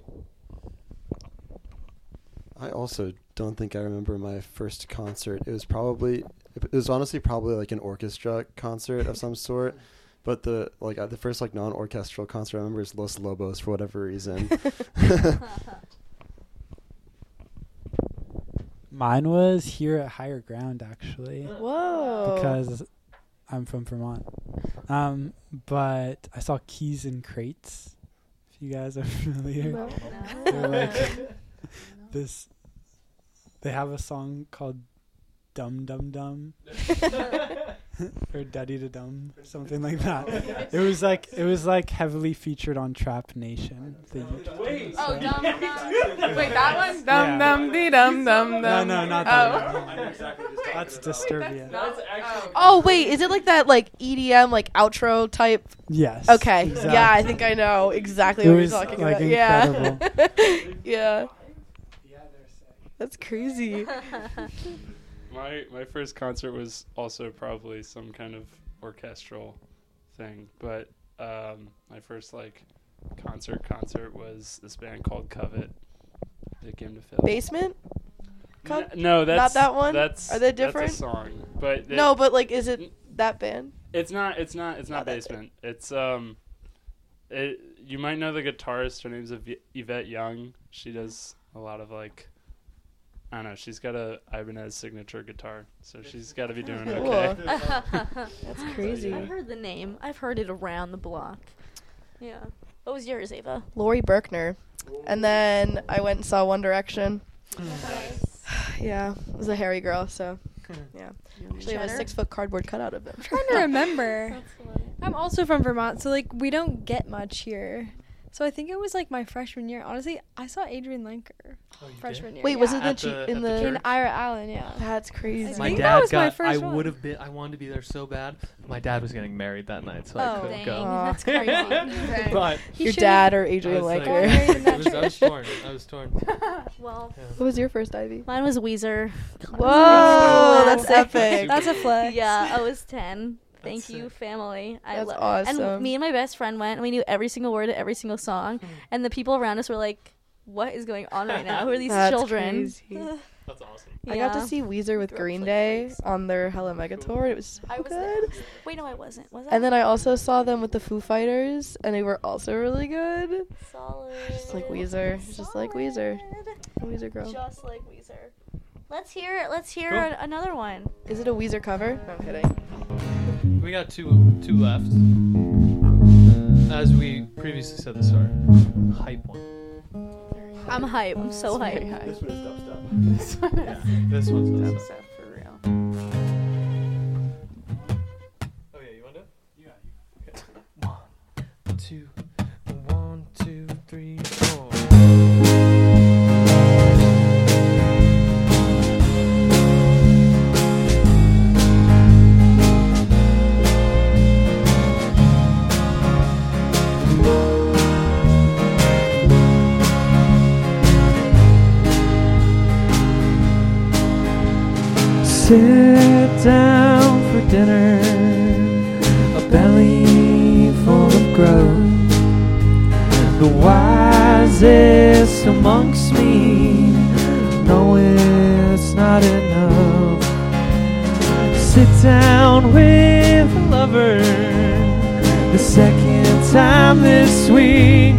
I also don't think I remember my first concert. It was probably, it was honestly probably like an orchestra concert of some sort. But the like uh, the first like non-orchestral concert I remember is Los Lobos for whatever reason. Mine was here at Higher Ground, actually, Whoa. because I'm from Vermont. Um, but I saw Keys and Crates. If you guys are familiar, No. they're like this. They have a song called "Dum Dum Dum" or "Daddy da Dum," something like that. It was like it was like heavily featured on Trap Nation. The YouTube. Oh, So- dum dum. Wait, that one? Dum Yeah. dum dee dum dum No, dum. no, not that one. That's Disturbia. Oh wait, is it like that like E D M like outro type? Yes. Okay. exactly. Yeah, I think I know exactly It what was, you're talking like, about. Yeah. incredible. Yeah. That's crazy. My my first concert was also probably some kind of orchestral thing, but um, my first like concert concert was this band called Covet. They came to Philly. Basement? Co- N- no, that's that one? That's Are they different? That's a song, but it- No, but like, is it that band? it's not. It's not. It's not, Not that Basement. It's um, it. You might know the guitarist. Her name's Yv- Yvette Young. She does a lot of like. I don't know. She's got a Ibanez signature guitar, so she's got to be doing Cool. okay. That's crazy. I've heard the name. I've heard it around the block. Yeah. What was yours, Ava? Lori Berkner. And then I went and saw One Direction. Yeah, I was a hairy girl, so yeah. Actually, I have a Cheddar? six foot cardboard cutout of them. I'm trying to remember. I'm also from Vermont, so like we don't get much here. So I think it was like my freshman year. Honestly, I saw Adrian Lenker Oh, you did? freshman year. Wait, yeah. was it the At che- the- in at the the? church? in Ira Allen? Yeah. That's crazy. My think dad that was my got. I first one. would have been. I wanted to be there so bad. My dad was getting married that night, so I Oh, couldn't Dang, go. Aw. that's crazy. But He Your should've- dad or I Adrian was, like, Lenker? married in that I was, I was torn. I was torn. Well, Yeah. What was your first Ivy? mine was Weezer. Whoa, that's Classic. epic. That's a flex. Yeah, I was ten. Thank That's you, sick. family. I That's lo- awesome. And me and my best friend went, and we knew every single word of every single song. And the people around us were like, "What is going on right now? Who are these That's children?" crazy. That's awesome. I got to Yeah. see Weezer with Green Day on their Hella Mega tour. It was so I was good. there. Wait, no, I wasn't. Was I? And then I also saw them with the Foo Fighters, and they were also really good. Solid. Just like Weezer. Just like Weezer. Solid. Weezer girl. Just like Weezer. Let's hear. Let's hear Cool. a- another one. Is it a Weezer cover? No, I'm kidding. We got two two left. As we previously said, this is our hype one. I'm hype. I'm so hype. Very high. This one is dubstep. This one Yeah, is this one's what's up. dubstep for real. Oh yeah, you want to? Yeah. Okay. One, two, one, two, three, four. sit down for dinner, a belly full of growth. The wisest amongst me know it's not enough. Sit down with a lover the second time this week.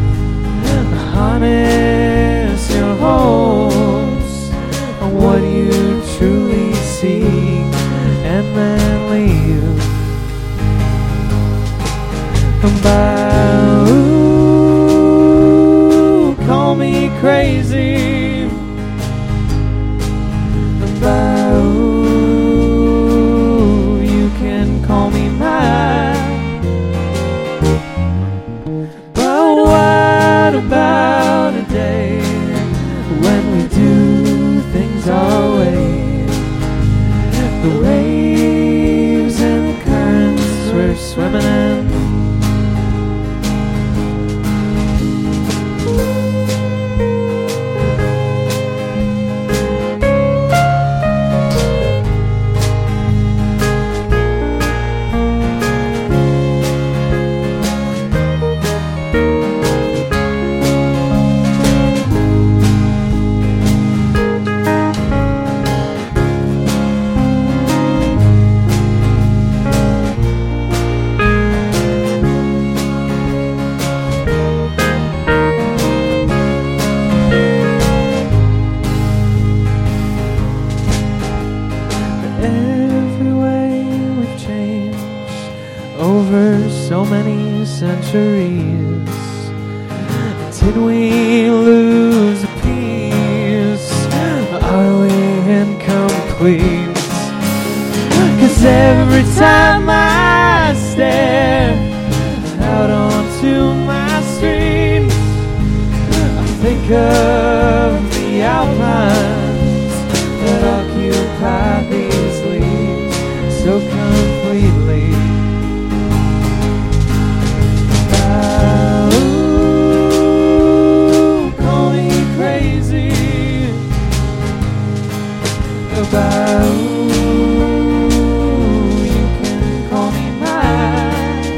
Harness your hopes on what you truly seek, and then leave. By ooh, call me crazy. By ooh, you can call me mine. But what about a day when we do things our way? The waves and the currents we're swimming in. So many centuries, did we lose a piece? Are we incomplete? 'Cause every time I stare out onto my street, I think of the outlines that occupy these leaves so completely. About ooh, you can call me mine.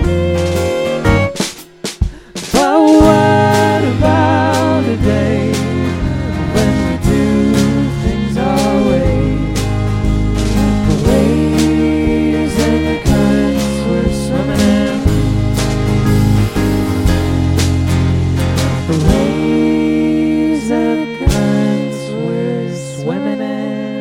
But what about a day when we do things our way? The waves and the currents we're swimming in. The waves and the currents we're swimming in.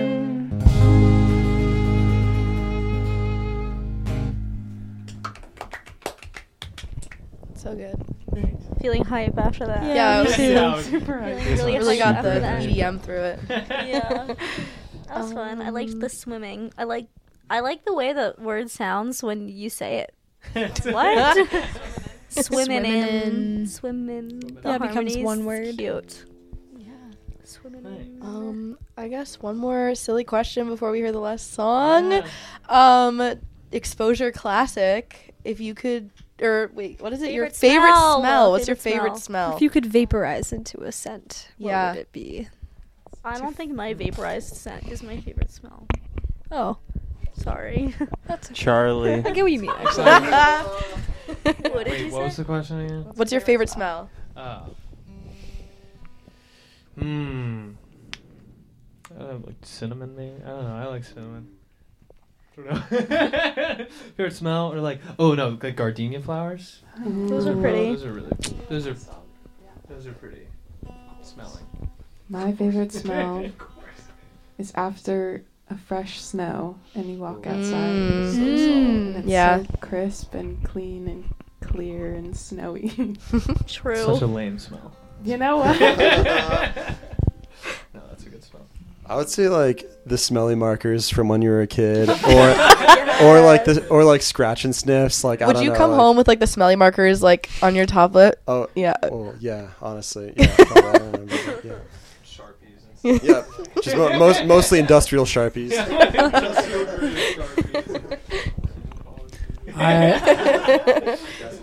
So good. Feeling hype after that. Yeah, it was Yeah, so super hype. Really, Really really hype got after the that. E D M through it. Yeah, that was fun. I liked the swimming. I like I like the way the word sounds when you say it. What? Swimming in, swimming. The Yeah, it becomes harmonies, one word. Cute. Yeah, swimming in. Um, I guess one more silly question before we hear the last song. Yeah. Um, Exposure Classic. If you could, or wait, what is it? Your Favorite favorite smell. smell? What's your Favorite favorite smell. smell? If you could vaporize into a scent, what Yeah. would it be? I don't think my vaporized scent is my favorite smell. Oh, Sorry. that's okay. Charlie. I get what you mean, actually. What did Wait, you what say? was the question again? What's your favorite smell? Oh. Hmm. I don't know, like cinnamon, maybe. I don't know. I like cinnamon. I don't know. Favorite smell, or like, oh no, like gardenia flowers. Those are Oh, pretty. those are really. Those are. Those are pretty. Smelling. My favorite smell is after a fresh snow and you walk outside. Mm. So And it's Yeah. so crisp and clean and clear and snowy. True. Such a lame smell. You know what? No, that's a good smell. I would say like the smelly markers from when you were a kid, or or like the or like scratch and sniffs. Like I Would don't you know, come like- home with like the smelly markers like on your tablet? Oh Yeah. Oh yeah, honestly, yeah. probably, I don't remember, but yeah. Sharpies and stuff. Yeah, just mo- most mostly industrial sharpies. I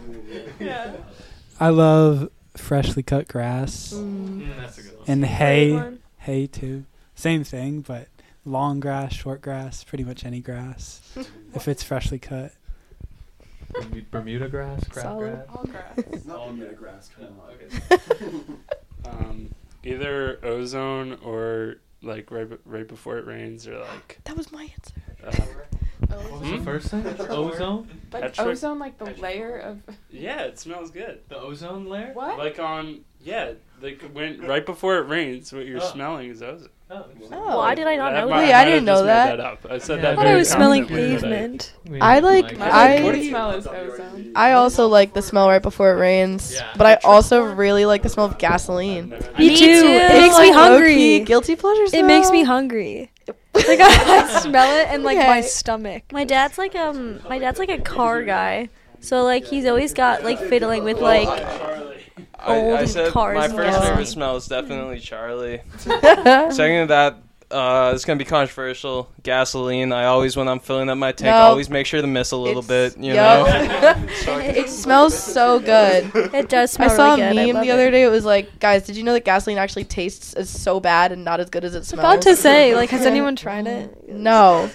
I love freshly cut grass Mm, that's a good one. and Great hay. one. Hay too. Same thing, but long grass, short grass, pretty much any grass, if it's freshly cut. Bermu- Bermuda grass, crab Solid. grass. All grass. No, Bermuda grass. Come on. Um, either ozone or like right, be- right before it rains, or like. That was my answer. Uh, What was Hmm? the first thing? Ozone? Like Petric- ozone, like the layer of yeah, it smells good. The ozone layer? what? Like on yeah, like when right before it rains, what you're Oh. smelling is ozone. Oh, Oh. Why did I not That know might- Wait, that? I might didn't have know just made that. that up. I said Yeah. that I I thought very I was smelling confidently, but I- pavement. we I didn't like- it. I- My What favorite do you- smell is ozone. I also like the smell right before it rains, Yeah. but I also really like the smell of gasoline. Me too. It makes Like, me hungry. low-key guilty pleasure smell. It makes me hungry. Like I, I smell it and like my Okay. stomach. My dad's like um my dad's like a car guy. So like he's always got like fiddling with like I, I Old said cars my and first gasoline. favorite smell is definitely Charlie. Second to that, uh, it's gonna be controversial. Gasoline. I always, when I'm filling up my tank, I No. always make sure to miss a little It's- bit. You yup. know. It smells so good. it does I smell saw really a good. I meme love the other it. day. It was like, guys, did you know that gasoline actually tastes is so bad and not as good as it smells? About to say, like, has anyone tried it? No.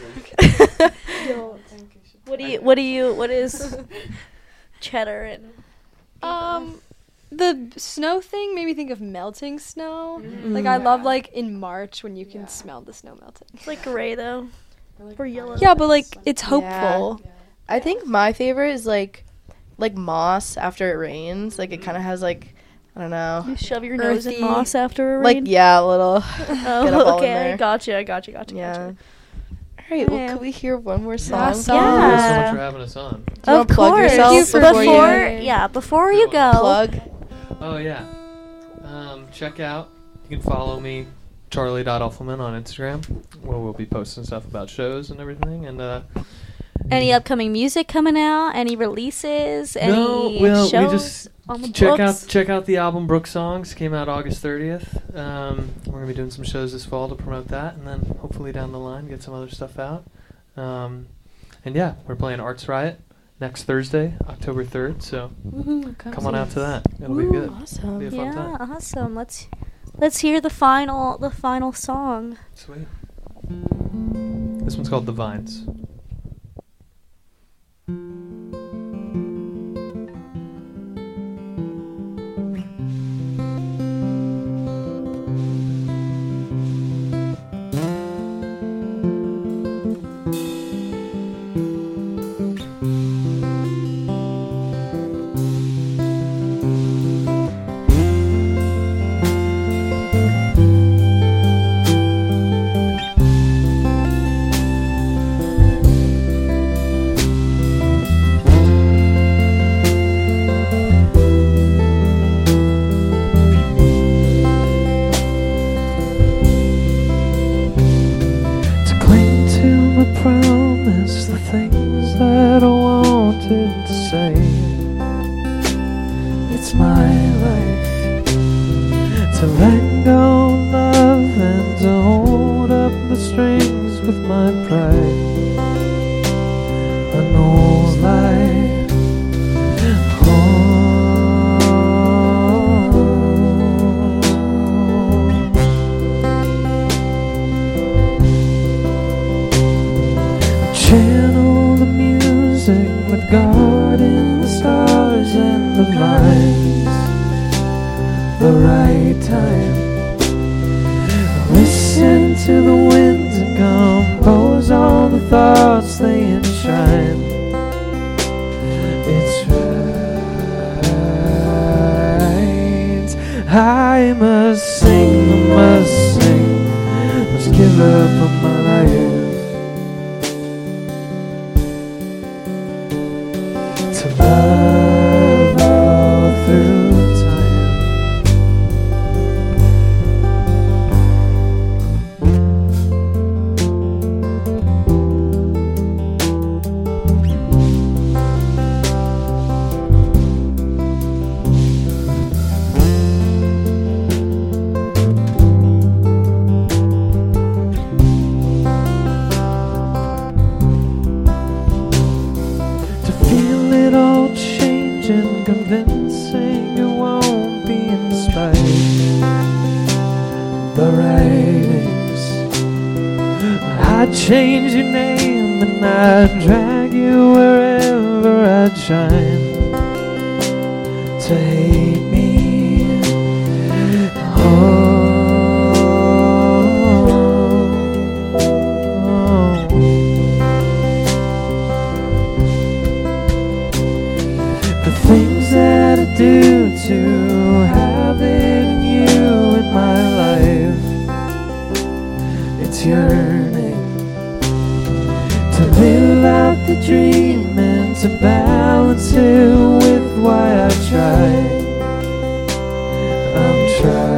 What do you what do you what is cheddar and Um, the snow thing made me think of melting snow. Like I love like in March when you can smell the snow melting. it's like gray though. Or yellow. Yeah, but like it's hopeful. I think my favorite is like, like moss after it rains. Like it kind of has like, I don't know. You shove your nose in Earthy. moss after a Like rain. yeah, a little. Oh, get up all in okay. there. Gotcha, gotcha, gotcha, Yeah. gotcha. All right. Well, Yeah. could we hear one more song? Yeah, song. Thank you so Yeah. much for having us on. Do you wanna Of plug course. yourself Thank you for before before you yeah, before you go. plug? Oh yeah. Um, check out. You can follow me, Charlie Uffelman on Instagram, where we'll be posting stuff about shows and everything. And uh, Any upcoming music coming out? Any releases? Any no, well, shows we just on the check books? out check out the album Brook Songs. Came out August thirtieth. Um, we're gonna be doing some shows this fall to promote that, and then hopefully down the line get some other stuff out. Um, and yeah, we're playing Arts Riot next Thursday, October third. So Woohoo, come on out to that. It'll be Ooh, good. awesome. Be a fun Yeah, time. awesome. Let's let's hear the final the final song. Sweet. This one's called The Vines. To cling to my promise, the things that I wanted to say. It's my life to let go of love and to hold up the strings with my pride. An old life. Channel the music with God in the stars and the vines. The right time. Listen to the winds and compose all the thoughts they enshrine. It's right. I must sing, I must sing. Must give up on my life. To love all through time. change your name and I'd drag you wherever I'd shine. To hate me, oh. The things that I do to have you in my life, it's yearning to live out the dream and to balance it with why I try. I'm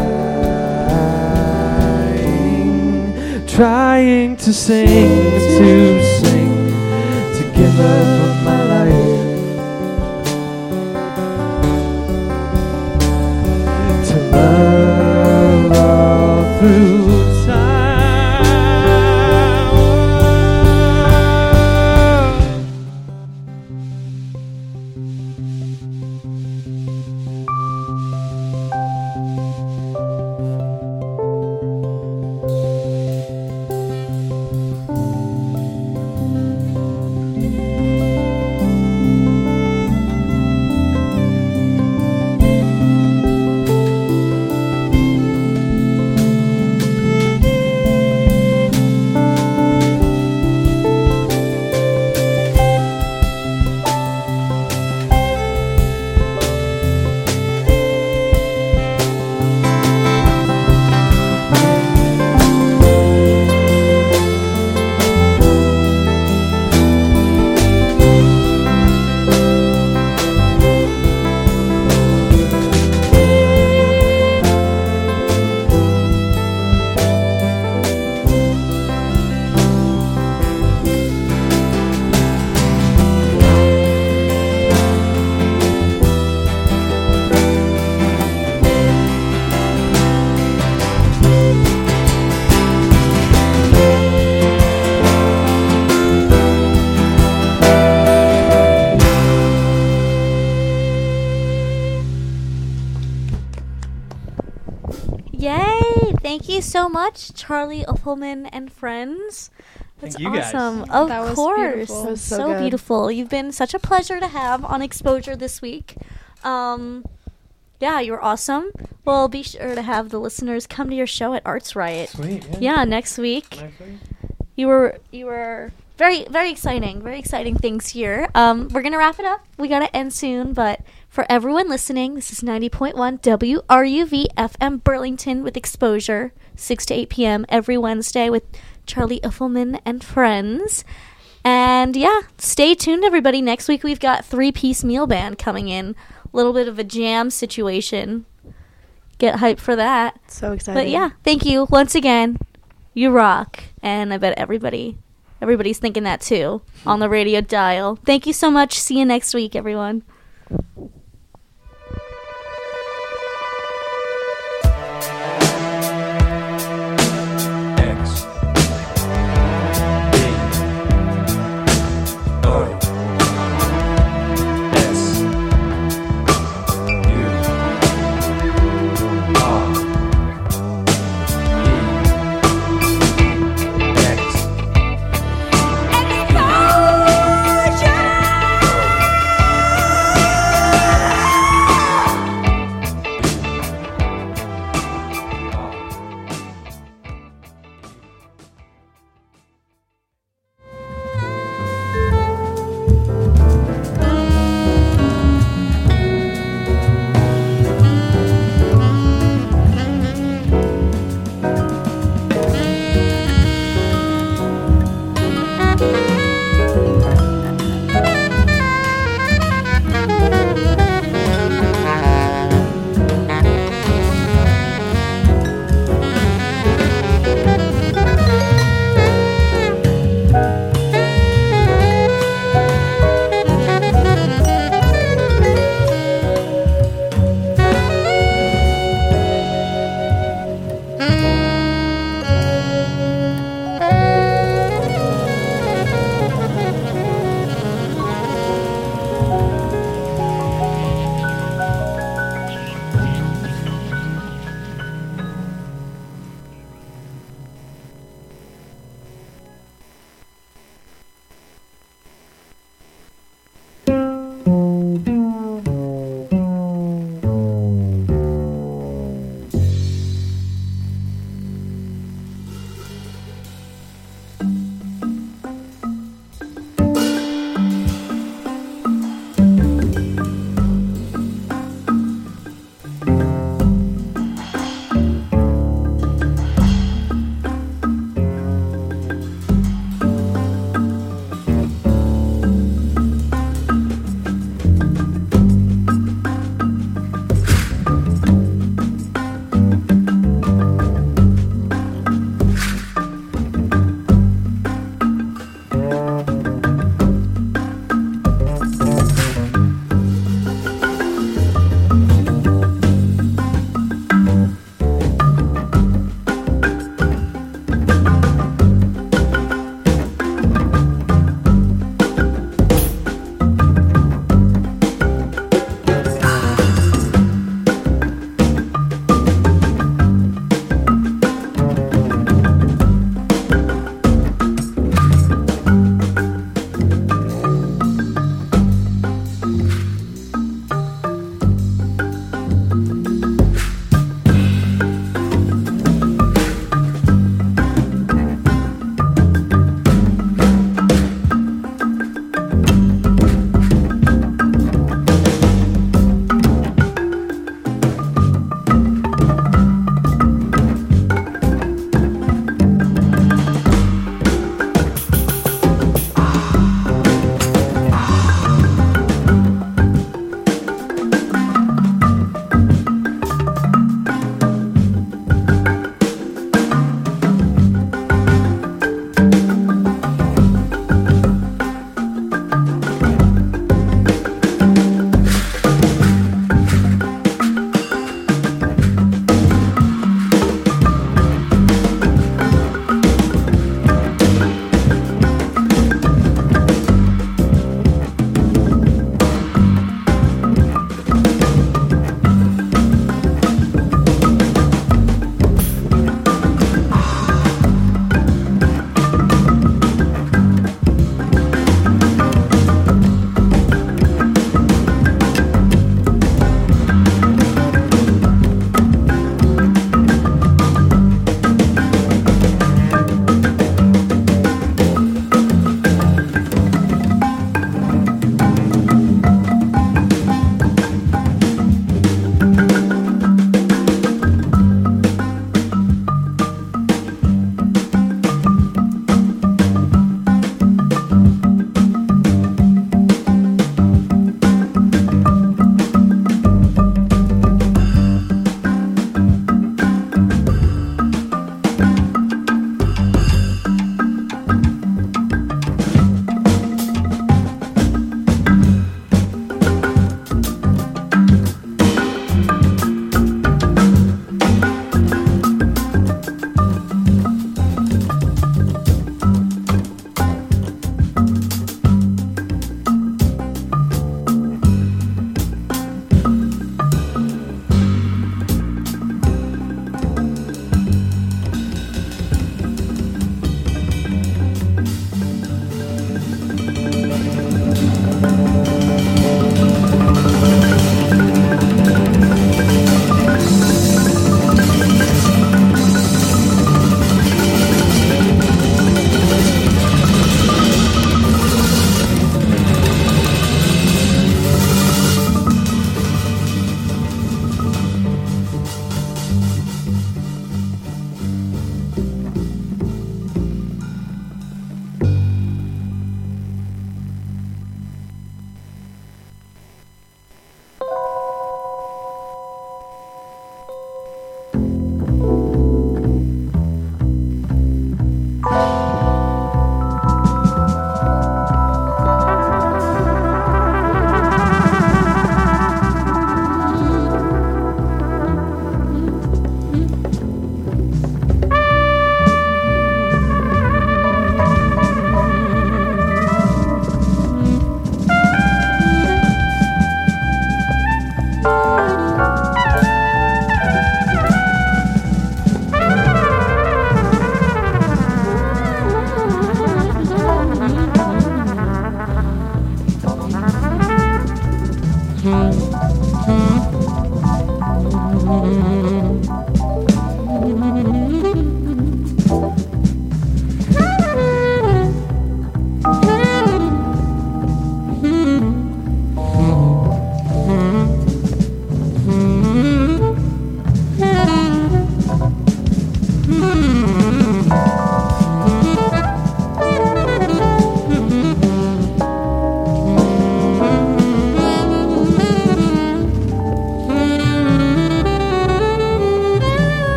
trying, trying to sing, to sing, to give up my life. Love all through time. Thank you so much, Charlie Uffelman and friends. That's Thank you guys. awesome. Of That was course. beautiful. That was so so good. beautiful. You've been such a pleasure to have on Exposure this week. Um, yeah, you were awesome. Well, be sure to have the listeners come to your show at Arts Riot. Sweet. Yeah. Yeah, next week. Next week. You were you were very very exciting, very exciting things here. Um, we're gonna wrap it up. We gotta end soon, but for everyone listening, this is ninety point one W R U V F M Burlington with Exposure, six to eight p.m. every Wednesday with Charlie Uffelman and friends. And yeah, stay tuned, everybody. Next week we've got Three Piece Meal Band coming in. A little bit of a jam situation. Get hyped for that. So excited. But yeah, thank you once again. You rock, and I bet everybody, everybody's thinking that too on the radio dial. Thank you so much. See you next week, everyone. X B O S U R E X Exposure.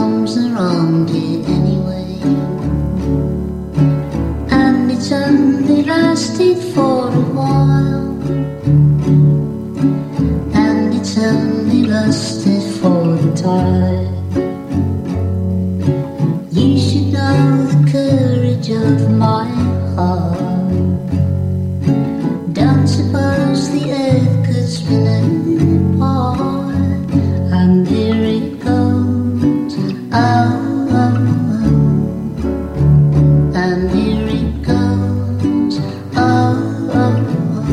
arms around it anyway. And it's only lasted for a while. And it's only lasted for a time. You should know the courage of my heart. Don't suppose the earth could spin apart. And here it goes, oh, oh, oh. And here it goes, oh, oh, oh.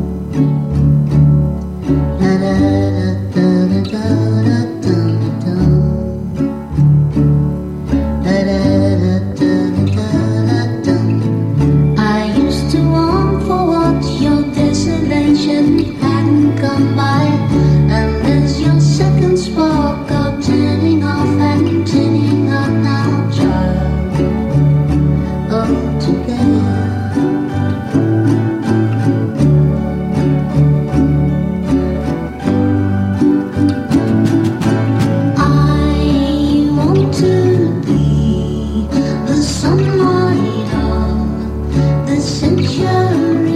La da da da da da da da. La da da da da da. I used to want for what your desolation hadn't come by. And there's your second spark of turning off and turning up now, child. Oh, together. I want to be the sunlight of the century.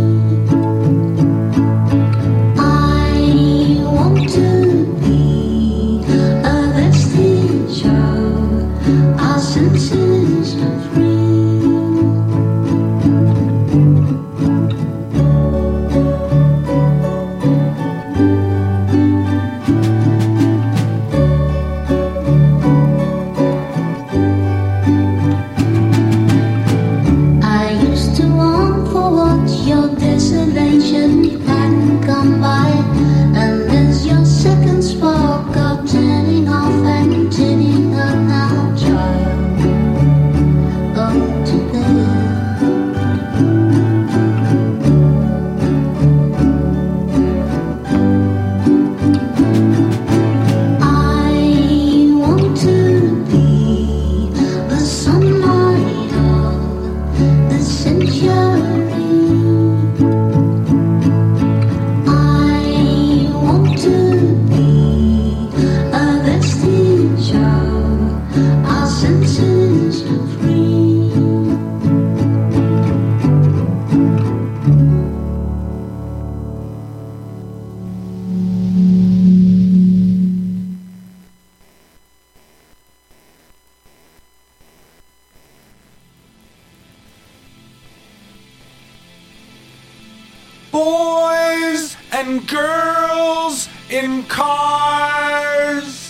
I want to be a vestige of our senses are free. I used to want for what your desolation hadn't come by. And there's your second spark of turning off and turning up now, child. Oh, together. I want to be the sunlight of the century. I want to be a vestige of our senses are free. Boys and girls in cars,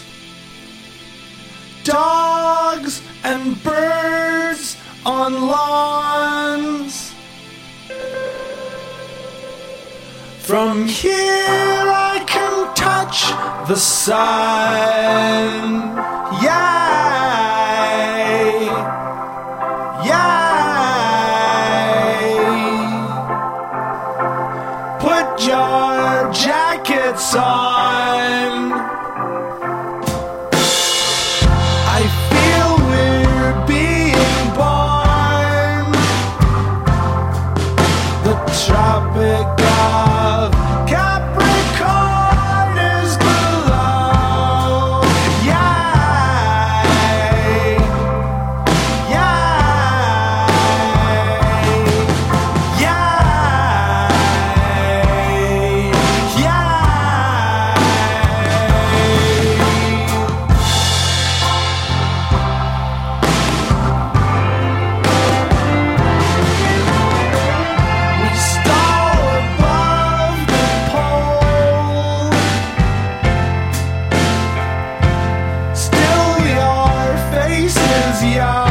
dogs and birds on lawns. From here I can touch the sun. Yay! Yay! Put your jackets on. I feel we're being born. The Tropic of Capricorn is below. Yay! Yay! Yay! We stall above the pole. Still your face is young.